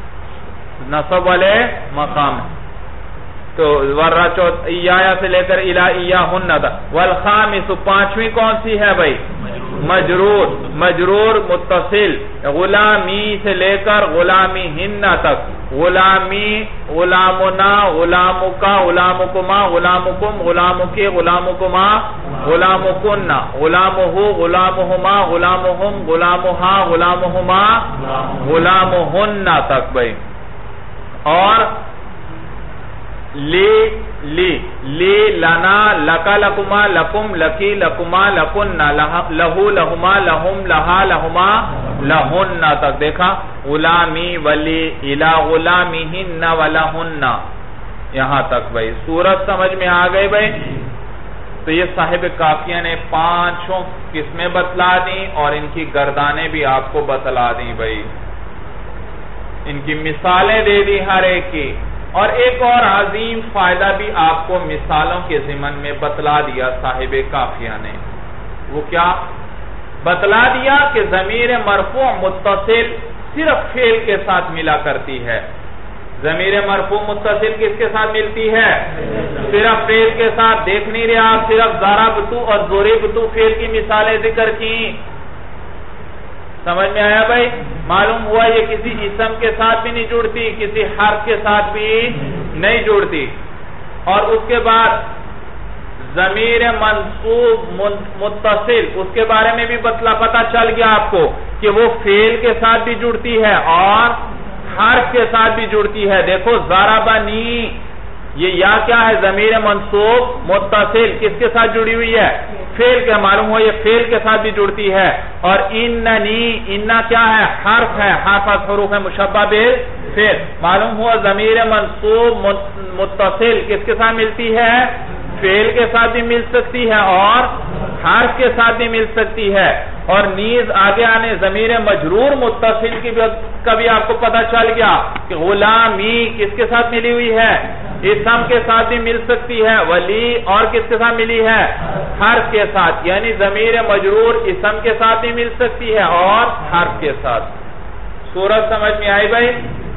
نصب والے مقام. تو ورہ چوتھ ایایا سے لے کر الی ایاہن تک. والخامس پانچویں کون سی ہے بھائی مجرور، مجرور متصل، غلامی سے لے کر غلامی ہن تک، غلامی غلامنا غلامکا غلامکما غلامکم غلامکی غلامکما غلامکن، غلامہو غلامہما غلامہم غلامہا غلامہما غلامہن تک بھائی. اور لی لی لی لنا لکا لکما لکم لکی لکما لکن، لہو لہما لہم لہا لہما لہن تک دیکھا. غلامی ولی الی غلامیہن ولہن، یہاں تک بھائی. سورت سمجھ میں آ گئی بھائی. تو یہ صاحب کافیہ نے پانچوں قسمیں بتلا دیں اور ان کی گردانیں بھی آپ کو بتلا دیں بھائی، ان کی مثالیں دے دی ہر ایک کی. اور ایک اور عظیم فائدہ بھی آپ کو مثالوں کے ضمن میں بتلا دیا صاحب کافیہ نے. وہ کیا بتلا دیا کہ ضمیر مرفوع متصل صرف فعل کے ساتھ ملا کرتی ہے. ضمیر مرفوع متصل کس کے ساتھ ملتی ہے؟ صرف فعل کے ساتھ. دیکھ نہیں رہے آپ صرف ضربتو اور ضربتو فعل کی مثالیں ذکر کی. سمجھ میں آیا بھائی؟ معلوم ہوا یہ کسی اسم کے ساتھ بھی نہیں جڑتی، کسی حرف کے ساتھ بھی نہیں جڑتی. اور اس کے بعد ضمیر منصوب متصل، اس کے بارے میں بھی بتلا پتا چل گیا آپ کو کہ وہ فعل کے ساتھ بھی جڑتی ہے اور حرف کے ساتھ بھی جڑتی ہے. دیکھو ضربنی، یہ یا کیا ہے؟ ضمیر منصوب متصل، کس کے ساتھ جڑی ہوئی ہے؟ فعل کے. معلوم ہو یہ فعل کے ساتھ بھی جڑتی ہے. اور اننی، اننا کیا ہے؟ حرف ہے، حرف حروف ہے مشبہ بالفعل. معلوم ہوا ضمیر منصوب متصل کس کے ساتھ ملتی ہے؟ فعل کے ساتھ بھی مل سکتی ہے اور حرف کے ساتھ بھی مل سکتی ہے. اور نیز آگے آنے ضمیر مجرور متصل کی کا بھی آپ کو پتا چل گیا کہ غلامی کس کے ساتھ ملی ہوئی ہے؟ اسم کے ساتھ بھی مل سکتی ہے. ولی اور کس کے ساتھ ملی ہے؟ حرف کے ساتھ. یعنی ضمیر مجرور اسم کے ساتھ بھی مل سکتی ہے اور حرف کے ساتھ. صورت سمجھ میں آئی بھائی؟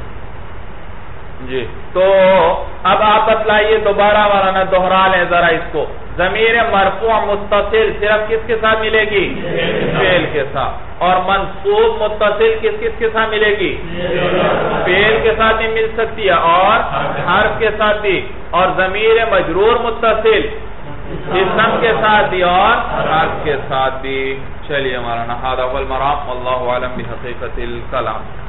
جی تو اب آپ بتلائیے دوبارہ مولانا دوہرا لیں ذرا اس کو. ضمیر مرفوع متصل صرف کس کے ساتھ ملے گی؟ فعل کے ساتھ. اور منصوب متصل کس کس کے ساتھ ملے گی؟ فعل کے ساتھ بھی مل سکتی ہے اور حرف کے ساتھ بھی. اور ضمیر مجرور متصل اسم کے ساتھ بھی اور حرف کے ساتھ بھی. چلیے مولانا ھذا هو المرام واللہ اعلم بحقیقت الکلام.